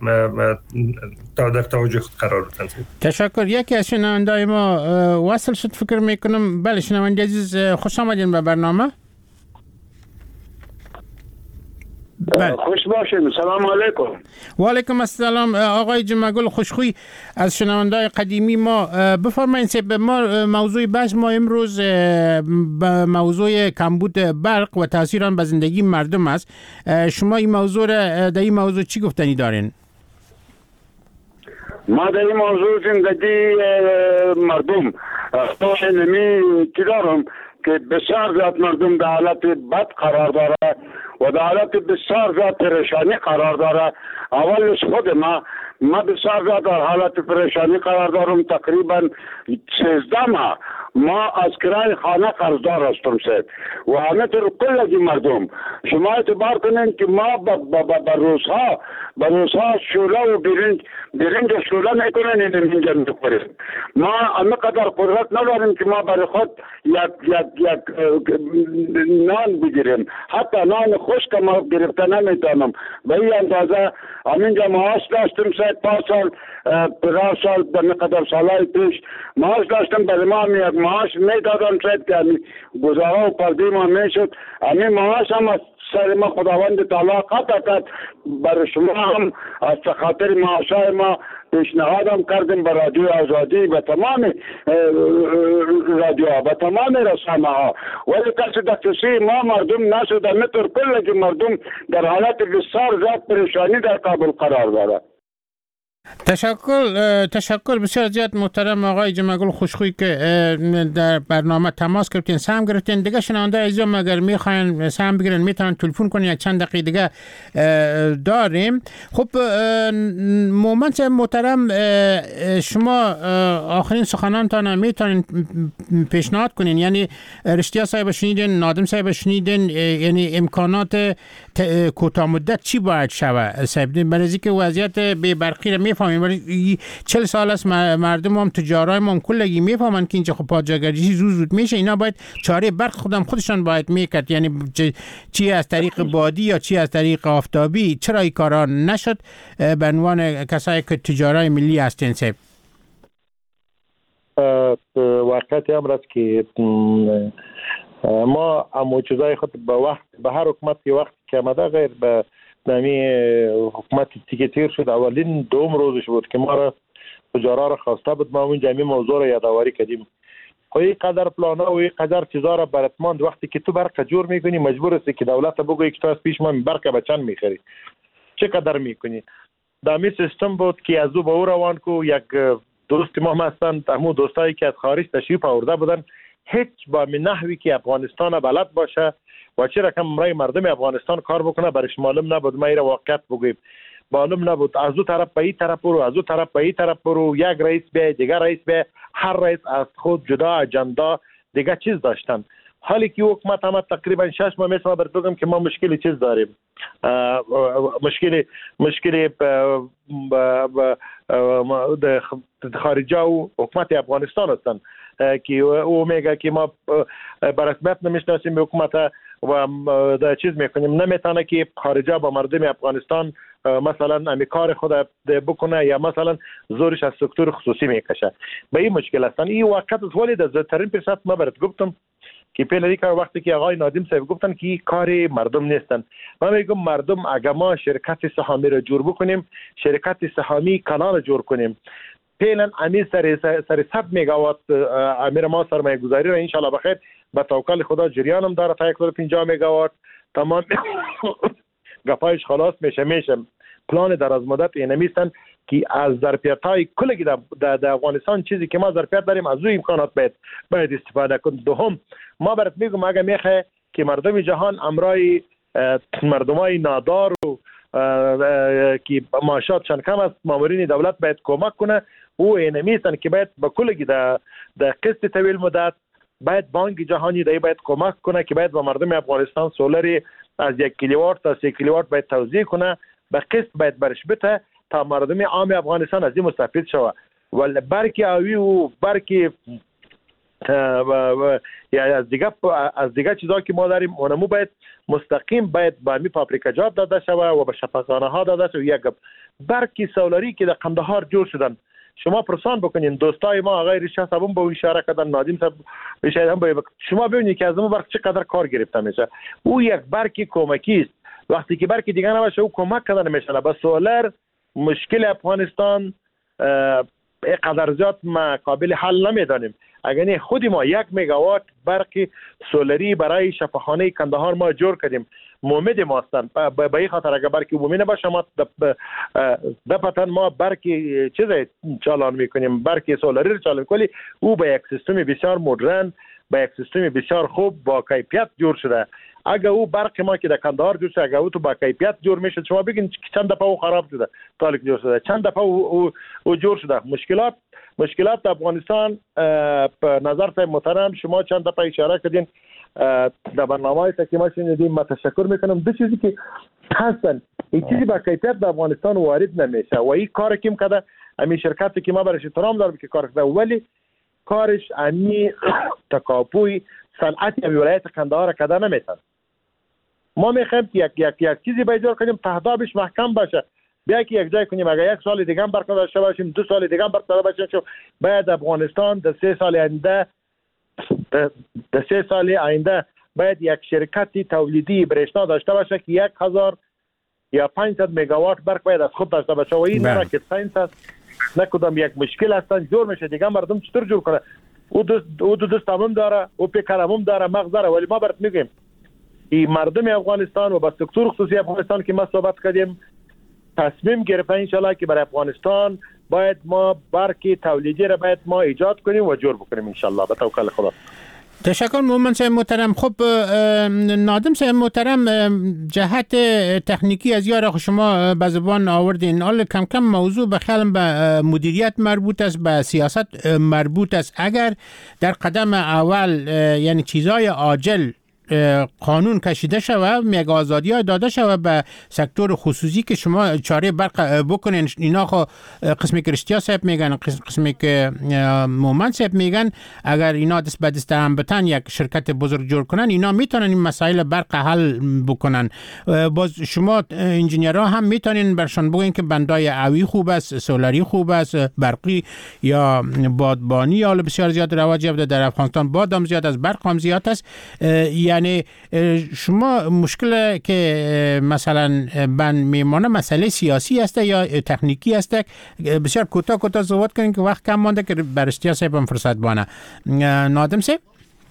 در توجه خود قرار بتن. تشکر. یکی از شنونده‌های ما وصل شد فکر میکنم. بله شنونده عزیز، خوش آمدین به برنامه. بله. خوش باشین. سلام علیکم. و علیکم السلام آقای جمعگل خوشخوی از شنونده‌های قدیمی ما. بفرمایید به ما موضوع بحث ما امروز به موضوع کمبود برق و تاثیر آن به زندگی مردم است. شما این موضوع را در این موضوع چی گفتنی دارین؟ ما در این موضوع زندگی مردم خواهش نمی که دارم که بسیار زیاد مردم در حالت بد قرار داره و در حالت بسیار زیاد پریشانی قرار داره. اولش خود ما ما بسیار زیاد در حالت پریشانی قرار دارم. تقریبا سیزده ماه ما از کرای خانه قرضدار هستم سید و همینطور کل مردم. شما اعتبار کنین که ما به روزها به روزها شوله و برنج برنج شوله میکنن این اینجا میخوریم. ما همینقدر قدرت نداریم که ما برای خود یک یک یک نان بگیریم. حتی نان خشک ما گرفته نمیتونم. به این اندازه همینجا معاش داشتم سید پاس سال پنجاه سال به مقدار سالهای پیش معاش داشتم. برای ما یک معاش میدادم سید که همین گزاره و پرده ما میشد. همین معاش هم از سر ما خداوند تعالی قطع کرد. برای شما هم از خاطر معاشای ما پیشنهادم کردیم به رادیو آزادی و تمام رادیو و تمام رسانه ها، ولی کسی دسترسی ما مردم نشده. متر کل که مردم در حالت بسیار زیاد پریشانی در کابل قرار داره. تشکر تشکر بسیار زیاد محترم آقای جمعگل خوشخوی که در برنامه تماس گرفتین، سهم گرفتین. دیگه شنونده عزیزم اگر میخواین سهم بگیرن میتونن تلفن کنین، یک چند دقیقه دیگه داریم. خب مومن صاحب محترم، شما آخرین سخنانتان میتونین پیشنهاد کنین، یعنی رشتیا صاحب شنیدین، نادم صاحب شنیدین، یعنی امکانات کوتاه مدت چی باید شود صاحب؟ برای که وضعیت بی برقی رو میفهمیم، ولی چهل سال است مردم هم تجارای ما هم کلگی میفهمن که اینجا خب پادشاهگردی زود زود میشه، اینا باید چاره برق خودم خودشان باید میکرد، یعنی چی از طریق بادی یا چی از طریق آفتابی. چرا این کارا نشد به عنوان کسایی که تجارای ملی هستین صاحب؟ واقعیت امر است که ما امو چیزای خود به وقت به هر حکومت که وقت که آمده، غیر به نمی حکومت تیکه تیر شد، اولین دوم روزش بود که ما را تجارا را خواسته بود ما اون جمعی موضوع را یادآوری کردیم. خو این قدر پلانا و این قدر چیزا را براتماند، وقتی که تو برق جور میکنی مجبور هستی که دولت بگویی که تو از پیش ما برق به چند میخری، چه قدر میکنی. دامی سیستم بود که از او به او روان کو. یک دوست ما هستند، همون دوستایی که از خارج تشریف آورده بودن، هیچ با نحوی که افغانستان بلد باشه و چه رقم برای مردم افغانستان کار بکنه برش معلوم نبود. ما ایره واقعیت بگویم معلوم نبود. از او طرف به این طرف برو، از او طرف به این طرف برو، یک رئیس به دیگر رئیس به، هر رئیس از خود جدا اجندا دیگه چیز داشتن. حالی که حکومت هم تقریبا شش ماه مثلا برات بگم که ما مشکلی چیز داریم، مشکلی مشکلی د خارجه و حکومت افغانستان هستن که او میگه که ما بر رسمیت نمیشناسیم حکومت و در چیز میکنیم، نمیتونه که خارجه با مردم افغانستان مثلا امی کار خود بکنه یا مثلا زورش از سکتور خصوصی میکشه. به این مشکل هستن. این واقعیت است. ولی در زیادترین فرصت ما برات گفتم که پیلری کار وقتی که آقای نادم صاحب گفتن که کار مردم نیستن، ما میگم مردم اگه ما شرکت سهامی رو جور بکنیم، شرکت سهامی کانال جور کنیم، فعلا امی سر سر صد مگاوات امیر ما سرمایه گذاری رو ان شاء الله بخیر به توکل خدا جریان هم داره تا صد و پنجاه مگاوات تمام گپایش خلاص میشه میشه. پلان در از مدت اینمیستن که از ظرفیت‌های کلی در افغانستان چیزی که ما ظرفیت داریم از اون امکانات باید باید استفاده کنیم. دوم ما برات میگم اگه میخه که مردم جهان امرای مردمای نادار و که معاشاتشان کم است، مامورین دولت باید کمک کنه. او اینمیستن که باید با کلی در در قسط طویل مدت باید بانک جهانی دای باید کمک کنه که باید با مردم افغانستان سولری از یک کیلووات تا سه کیلووات باید توزیع کنه، به قسط باید برش بده تا مردم عام افغانستان از این مستفید شوه. ولی برکی اوی و برکی یا از دیگه از دیگه چیزا که ما داریم اونمو باید مستقیم باید با می پاپریکاجات داده شوه و به شفاخانه ها داده شوه. یک برکی سولری که در قندهار جور شدن، شما پرسان بکنین دوستای ما آقای ریشا صاحب به اشاره کردن، نادم صاحب اشاره هم به شما ببینید که از اون برق چقدر کار گرفته میشه. او یک برکی کمکی است. وقتی که برکی دیگه نباشه او کمک کردن میشه. با سولر مشکل افغانستان قدر زیاد ما قابل حل نمیدانیم. اگر خودی ما یک مگاوات برق سولری برای شفاخانه کندهار ما جور کردیم، مومد ما هستن. به این خاطر اگر برق عمومی نباشه ما دپتن ما برق چیز چالان میکنیم، برق سولری رو چالان کنیم. او به یک سیستم بسیار مدرن، به یک سیستم بسیار خوب با کیفیت جور شده. اگه او برق ما که در کندهار جور شده، اگه او تو با کیفیت جور میشه، شما بگین چند دفعه او خراب شده تا جور شده، چند دفعه او, او, او جور شده. مشکلات مشکلات افغانستان به نظر صاحب محترم شما چند دفعه اشاره کردین در برنامه‌های که ما شنیدیم. من تشکر میکنم. دو چیزی که هستن این چیزی با کیفیت در افغانستان وارد نمیشه و این کار کیم کرده همین شرکتی که ما برش احترام دارم که کار کرده، ولی کارش امی تکاپوی صنعت ولایت قندهار کده نمیتن. ما میخوایم یک یک یک چیزی بیجار کنیم تهدابش محکم باشه، بیا که یک جای کنیم. اگر یک سال دیگه هم برق داشته باشیم، دو سال دیگه هم برق داشته باشیم، باید افغانستان در سه سال آینده در سه سال آینده باید یک شرکتی تولیدی برشنا داشته باشه که یک هزار یا پانصد مگاوات برق باید از خود داشته باشه و این راکت ساینس است. نه کدام یک مشکل هستن جور میشه دیگه مردم چطور جور کنه. او دو او دو دستامم داره، او پیکرامم داره، مغز داره، ولی ما برات میگیم این مردم افغانستان و با سکتور خصوصی افغانستان که ما صحبت کردیم تصمیم گرفته انشالله که برای افغانستان باید ما برق تولیدی را باید ما ایجاد کنیم و جور بکنیم انشالله به توکل خدا. تشکر مومن صاحب محترم. خب نادم صاحب محترم، جهت تکنیکی از یار شما به زبان آوردین، حالا کم کم موضوع به خیلی به مدیریت مربوط است، به سیاست مربوط است. اگر در قدم اول یعنی چیزای عاجل قانون کشیده شود، یک آزادی ها داده شود به سکتور خصوصی که شما چاره برق بکنین، اینا خو قسمی که رشتیا صاحب میگن، قسمی که مومن صاحب میگن، اگر اینا دست به دست هم بتن یک شرکت بزرگ جور کنن، اینا میتونن این مسائل برق حل بکنن. باز شما انجینیرها هم میتونین برشان بگین که بندای اوی خوب است، سولاری خوب است، برقی یا بادبانی یا بسیار زیاد رواج یافته در افغانستان، باد هم زیاد است، برق هم زیاد است. یعنی شما مشکل که مثلا بند میمانه مسئله سیاسی است یا تکنیکی است؟ بسیار کوتاه کوتاه صحبت کنین که وقت کم مانده که برشتیا صاحب هم فرصت بانه. نادم صاحب،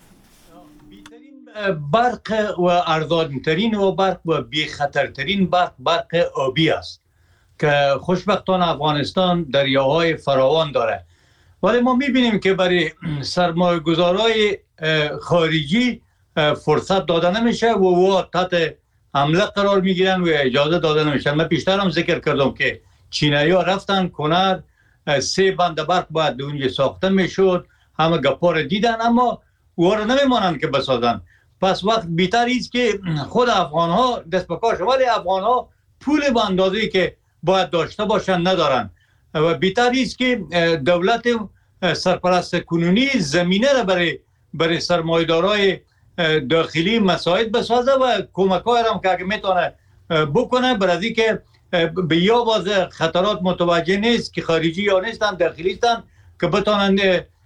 برق و ارزان‌ترین و برق و بی خطرترین برق برق آبی است که خوشبختانه افغانستان دریاهای فراوان داره، ولی ما میبینیم که برای سرمایه‌گذارای خارجی فرصت داده نمیشه و او تحت حمله قرار میگیرن و اجازه داده نمیشه. من پیشتر هم ذکر کردم که چینایی ها رفتن کنار، سه بند برق باید اونجا ساخته میشد، همه گپا رو دیدن اما او رو نمیمانند که بسازن. پس وقت بیتر ایست که خود افغان ها دست به کار شد، ولی افغان ها پول به اندازه‌ای که باید داشته باشن ندارن و بیتر ایست که دولت سرپرست کنونی زمینه را برای برای سرمایه‌دارای داخلی مساعد بسازه و کمک های هم که اگه میتونه بکنه، برای که به یا باز خطرات متوجه نیست که خارجی یا نیستن داخلی هستن که بتونن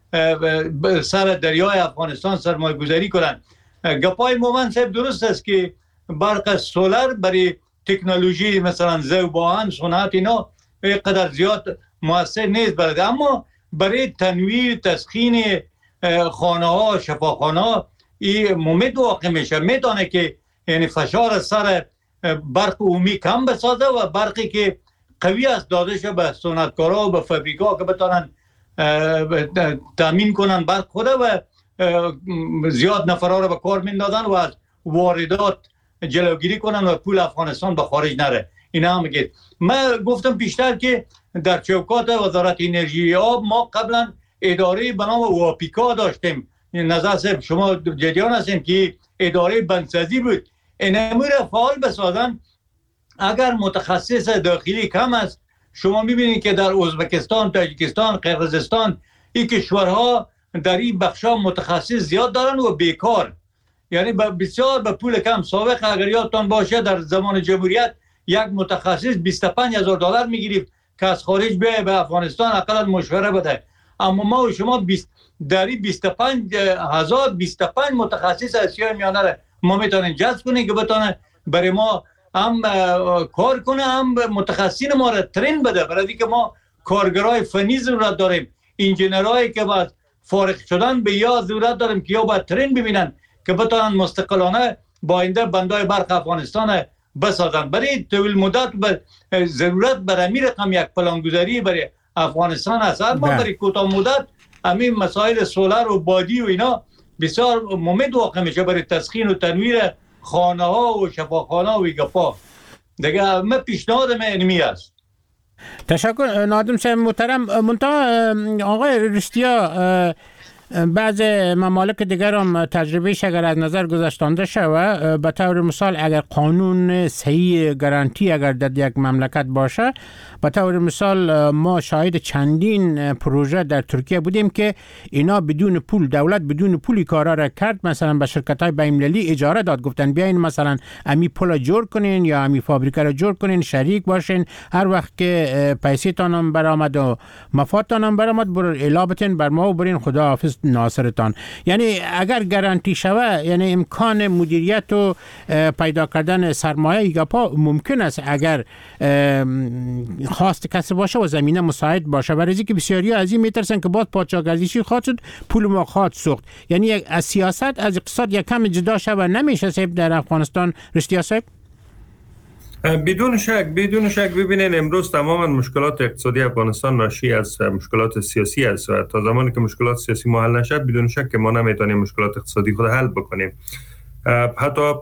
سر دریای افغانستان سرمایه گذاری کنن. گپای مومن صاحب درست است که برق سولر برای تکنولوژی مثلا ذوبان صنعت اینا قدر زیاد موثر نیست برای، اما برای تنویر تسخین خانه ها شفاخانه ها این مومد واقع میشه، میتونه که یعنی فشار سر برق عمومی کم بسازه و برقی که قوی است داده شه به صنعتکارا و به فابریکا که بتونن تامین کنن برق خود و زیاد نفرها رو به کار میندازن و از واردات جلوگیری کنن و پول افغانستان به خارج نره. اینا هم میگه. من گفتم پیشتر که در چوکات وزارت انرژی آب ما قبلا اداره به نام واپیکا داشتیم. نظر صاحب شما جدیان هستیم که اداره بندسازی بود، این امور فعال بسازن. اگر متخصص داخلی کم است، شما میبینید که در ازبکستان، تاجیکستان، قرقیزستان این کشورها در این بخشا متخصص زیاد دارن و بیکار، یعنی بسیار به پول کم. سابق اگر یادتان باشه در زمان جمهوریت یک متخصص بیست و پنج هزار دلار میگرفت که از خارج به به افغانستان اقلا مشوره بده. اما ما و شما در این بیست و پنج هزار بیست و پنج متخصص آسیای میانه را ما میتونیم جذب کنیم که بتونه برای ما هم کار کنه، هم متخصصین ما را ترین بده، برای اینکه ما کارگرای فنی ضرورت داریم، انجینرایی که بعد فارغ شدن به یا ضرورت داریم که یا باید ترین ببینن که بتونن مستقلانه با آینده بندای برق افغانستان بسازن. برای طویل مدت بر ضرورت برای می رقم یک پلانگذاری برای افغانستان هست، اما برای کوتاه مدت همین مسائل سولر و بادی و اینا بسیار ممد واقع میشه برای تسخین و تنویر خانه ها و شفاخانه و گپا دیگه. من پیشنهاد من اینمی است. تشکر نادم صاحب محترم. منتها آقای رشتیا، بعض ممالک دیگر هم تجربهش اگر از نظر گذاشتانده شود، به طور مثال اگر قانون صحیح گارانتی اگر در یک مملکت باشه، به طور مثال ما شاهد چندین پروژه در ترکیه بودیم که اینا بدون پول، دولت بدون پولی کارا را کرد، مثلا به شرکت های بین‌المللی اجاره داد، گفتن بیاین مثلا امی پول جور کنین یا امی فابریکه را جور کنین، شریک باشین، هر وقت که پیسه تانم برآمد و مفاد تانم برآمد برو الابتین بر ما و برین خدا حافظ ناصرتان. یعنی اگر گارانتی شوه، یعنی امکان مدیریت و پیدا کردن سرمایه یا پا ممکن است اگر خواست کسی باشه و زمینه مساعد باشه. برای اینکه بسیاری از این میترسن که باز پادشاهگردشی خواهد شد، پول ما خواهد سوخت. یعنی از سیاست از اقتصاد یک کم جدا شوه نمیشه صاحب در افغانستان. رشتیا صاحب بدون شک بدون شک ببینید امروز تماما مشکلات اقتصادی افغانستان ناشی از مشکلات سیاسی است و تا زمانی که مشکلات سیاسی ما حل نشد بدون شک که ما نمیتونیم مشکلات اقتصادی خود حل بکنیم. حتی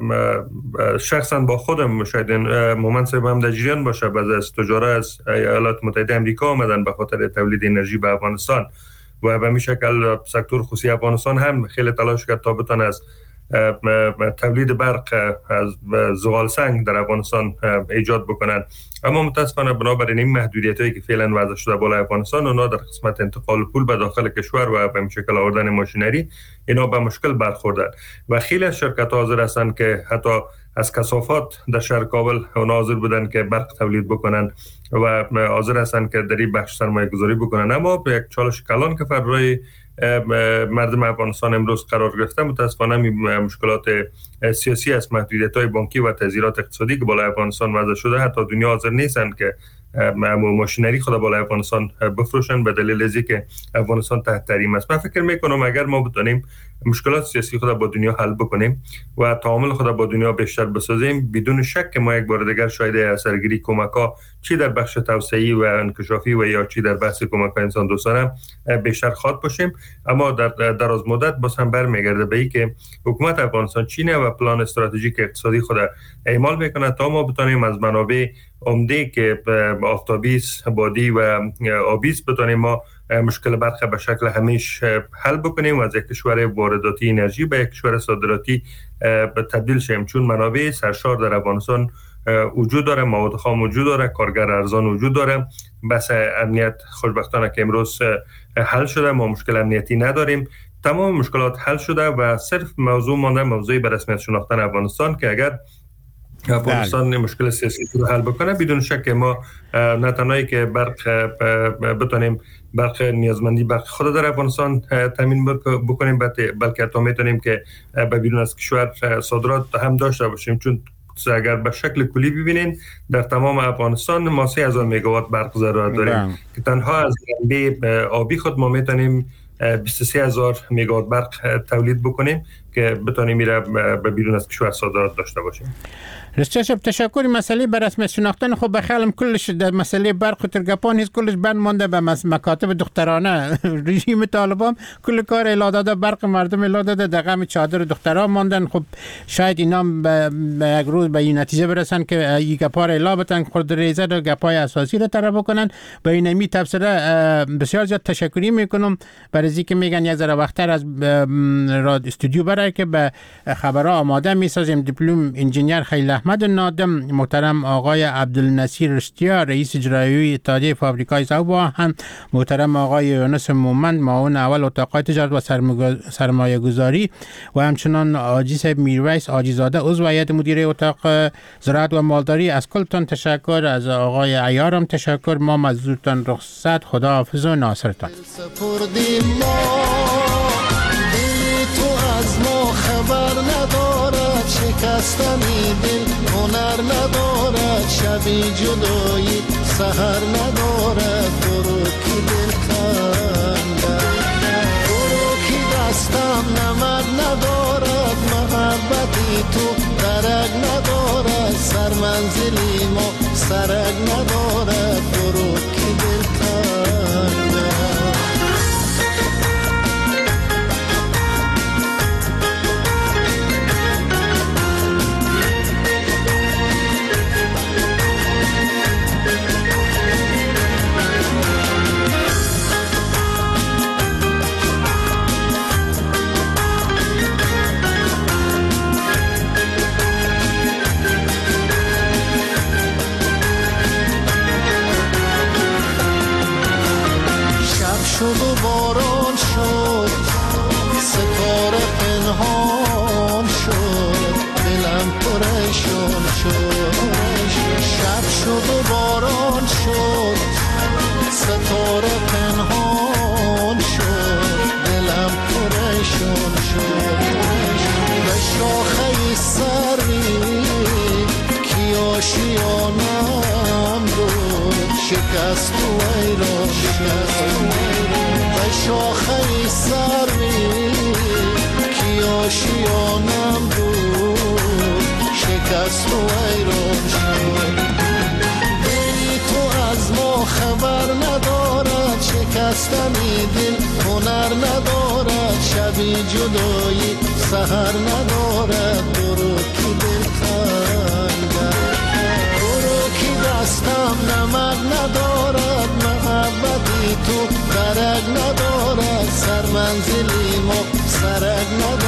شخصا با خودم شاید مومن صاحب هم در جریان باشه، بعضی از تجار از ایالات متحده آمریکا آمدن به خاطر تولید انرژی به افغانستان و به می شکل سکتور خصوصی افغانستان هم خیلی تلاش کرد تا بتونه از تولید برق از زغال سنگ در افغانستان ایجاد بکنن، اما متاسفانه بنابراین این محدودیتایی که فعلا وضع شده بالای افغانستان، اونا در قسمت انتقال پول به داخل کشور و به شکل آوردن ماشینری اینا به مشکل برخوردن و خیلی از شرکت حاضر هستند که حتی از کثافات در شهر کابل اونا حاضر بودن که برق تولید بکنن و حاضر هستند که در این بخش سرمایه گذاری بکنن، اما به یک چالش کلان که فرای مردم افغانستان امروز قرار گرفته متاسفانه مشکلات سیاسی است، محدودیت‌های بانکی و تضییعات اقتصادی که بالای افغانستان وضع شده. حتی دنیا حاضر نیستند که ماشینری خود بالای افغانستان بفروشن به دلیل از اینکه افغانستان تحت تحریم است. من فکر میکنم اگر ما بتونیم مشکلات سیاسی خود با دنیا حل بکنیم و تعامل خود با دنیا بیشتر بسازیم، بدون شک که ما یک بار دیگر شاید اثرگیری کمک‌ها چی در بخش توسعه‌ای و انکشافی و یا چی در بحث کمک‌های انسان دوستانه بیشتر خواهد باشیم. اما در دراز مدت باز هم برمیگرده به این که حکومت افغانستان چینه و پلان استراتژیک اقتصادی خود اعمال میکنه تا ما بتونیم از منابع عمده که آفتابی است، بادی و آبی است بتونیم ما مشکل برق به شکل همیش حل بکنیم و از یک کشور وارداتی انرژی به یک کشور صادراتی تبدیل شیم، چون منابع سرشار در افغانستان وجود داره، مواد خام وجود داره، کارگر ارزان وجود داره. بس امنیت خوشبختانه که امروز حل شده، ما مشکل امنیتی نداریم، تمام مشکلات حل شده و صرف موضوع مانده موضوعی به رسمیت شناختن افغانستان که اگر افغانستان مشکل سیاسی رو حل بکنه بدون شک ما نه تنهایی که برق بتونیم برق نیازمندی برق خود در افغانستان تامین بکنیم بلکه حتی میتونیم که به بیرون از کشور صادرات هم داشته باشیم، چون اگر به شکل کلی ببینین در تمام افغانستان ما سه هزار مگاوات برق ضرورت داریم که تنها از منبع آبی خود ما میتونیم بیست و سه هزار مگاوات برق تولید بکنیم که بتونیم میره به بیرون از کشور صادرات داشته باشیم. رسته شب تشکر. مسئله بر رسمیت شناختن خب بخیالم کلش در مسئله برق و ترگپان هیچ کلش بند مانده به مکاتب دخترانه. رژیم طالبان کل کار الا داده، برق مردم الا داده، در غم چادر دختران ماندن. خب شاید اینا به یک روز به این نتیجه برسن که این گپا را الا بتن، خود ریزه و گپای اساسی را طرح بکنن. به این می تفسیر بسیار زیاد تشکری میکنم برای از اینکه میگن یک ذره وقتتر از رادیو استودیو برای که به خبرها آماده میسازیم. دیپلم انجینیر خیلی احمد نادم، محترم آقای عبدالنصیر رشتیا رئیس اجرایی اتحادیه فابریکای زوبا، هم محترم آقای یونس مومند معاون اول اتاق تجارت و سرمایه گذاری و همچنان حاجی صاحب میرویس حاجیزاده عضو هیئت مدیره اتاق زراعت و مالداری. از کلتان تشکر، از آقای عیارم تشکر. ما مزدورتان رخصت، خداحافظ و ناصرتان. خبر ندارد شکستنی دل، هنر ندارد شبی جدایی، سحر ندارد برو کی دل خنده، برو کی دستم نمد ندارد، محبتی تو درک ندارد، سر منزلی ما سرک ندارد، برو کی دل خنده. شد و باران شد، ستاره پنهان شد، دلم پریشان شد. شب شد و باران شد، ستاره پنهان شد، دلم پریشان شد. به شاخه سری کی آشیانم بود، شکست و ایران شد. به شاخه سری کی آشیانم بود، شکست و ایران شد. غمی جدایی سهر ندارد برو کی دل خندد برو کی دستم نمک ندارد محبتی تو درک ندارد سر منزلی ما سرک ندارد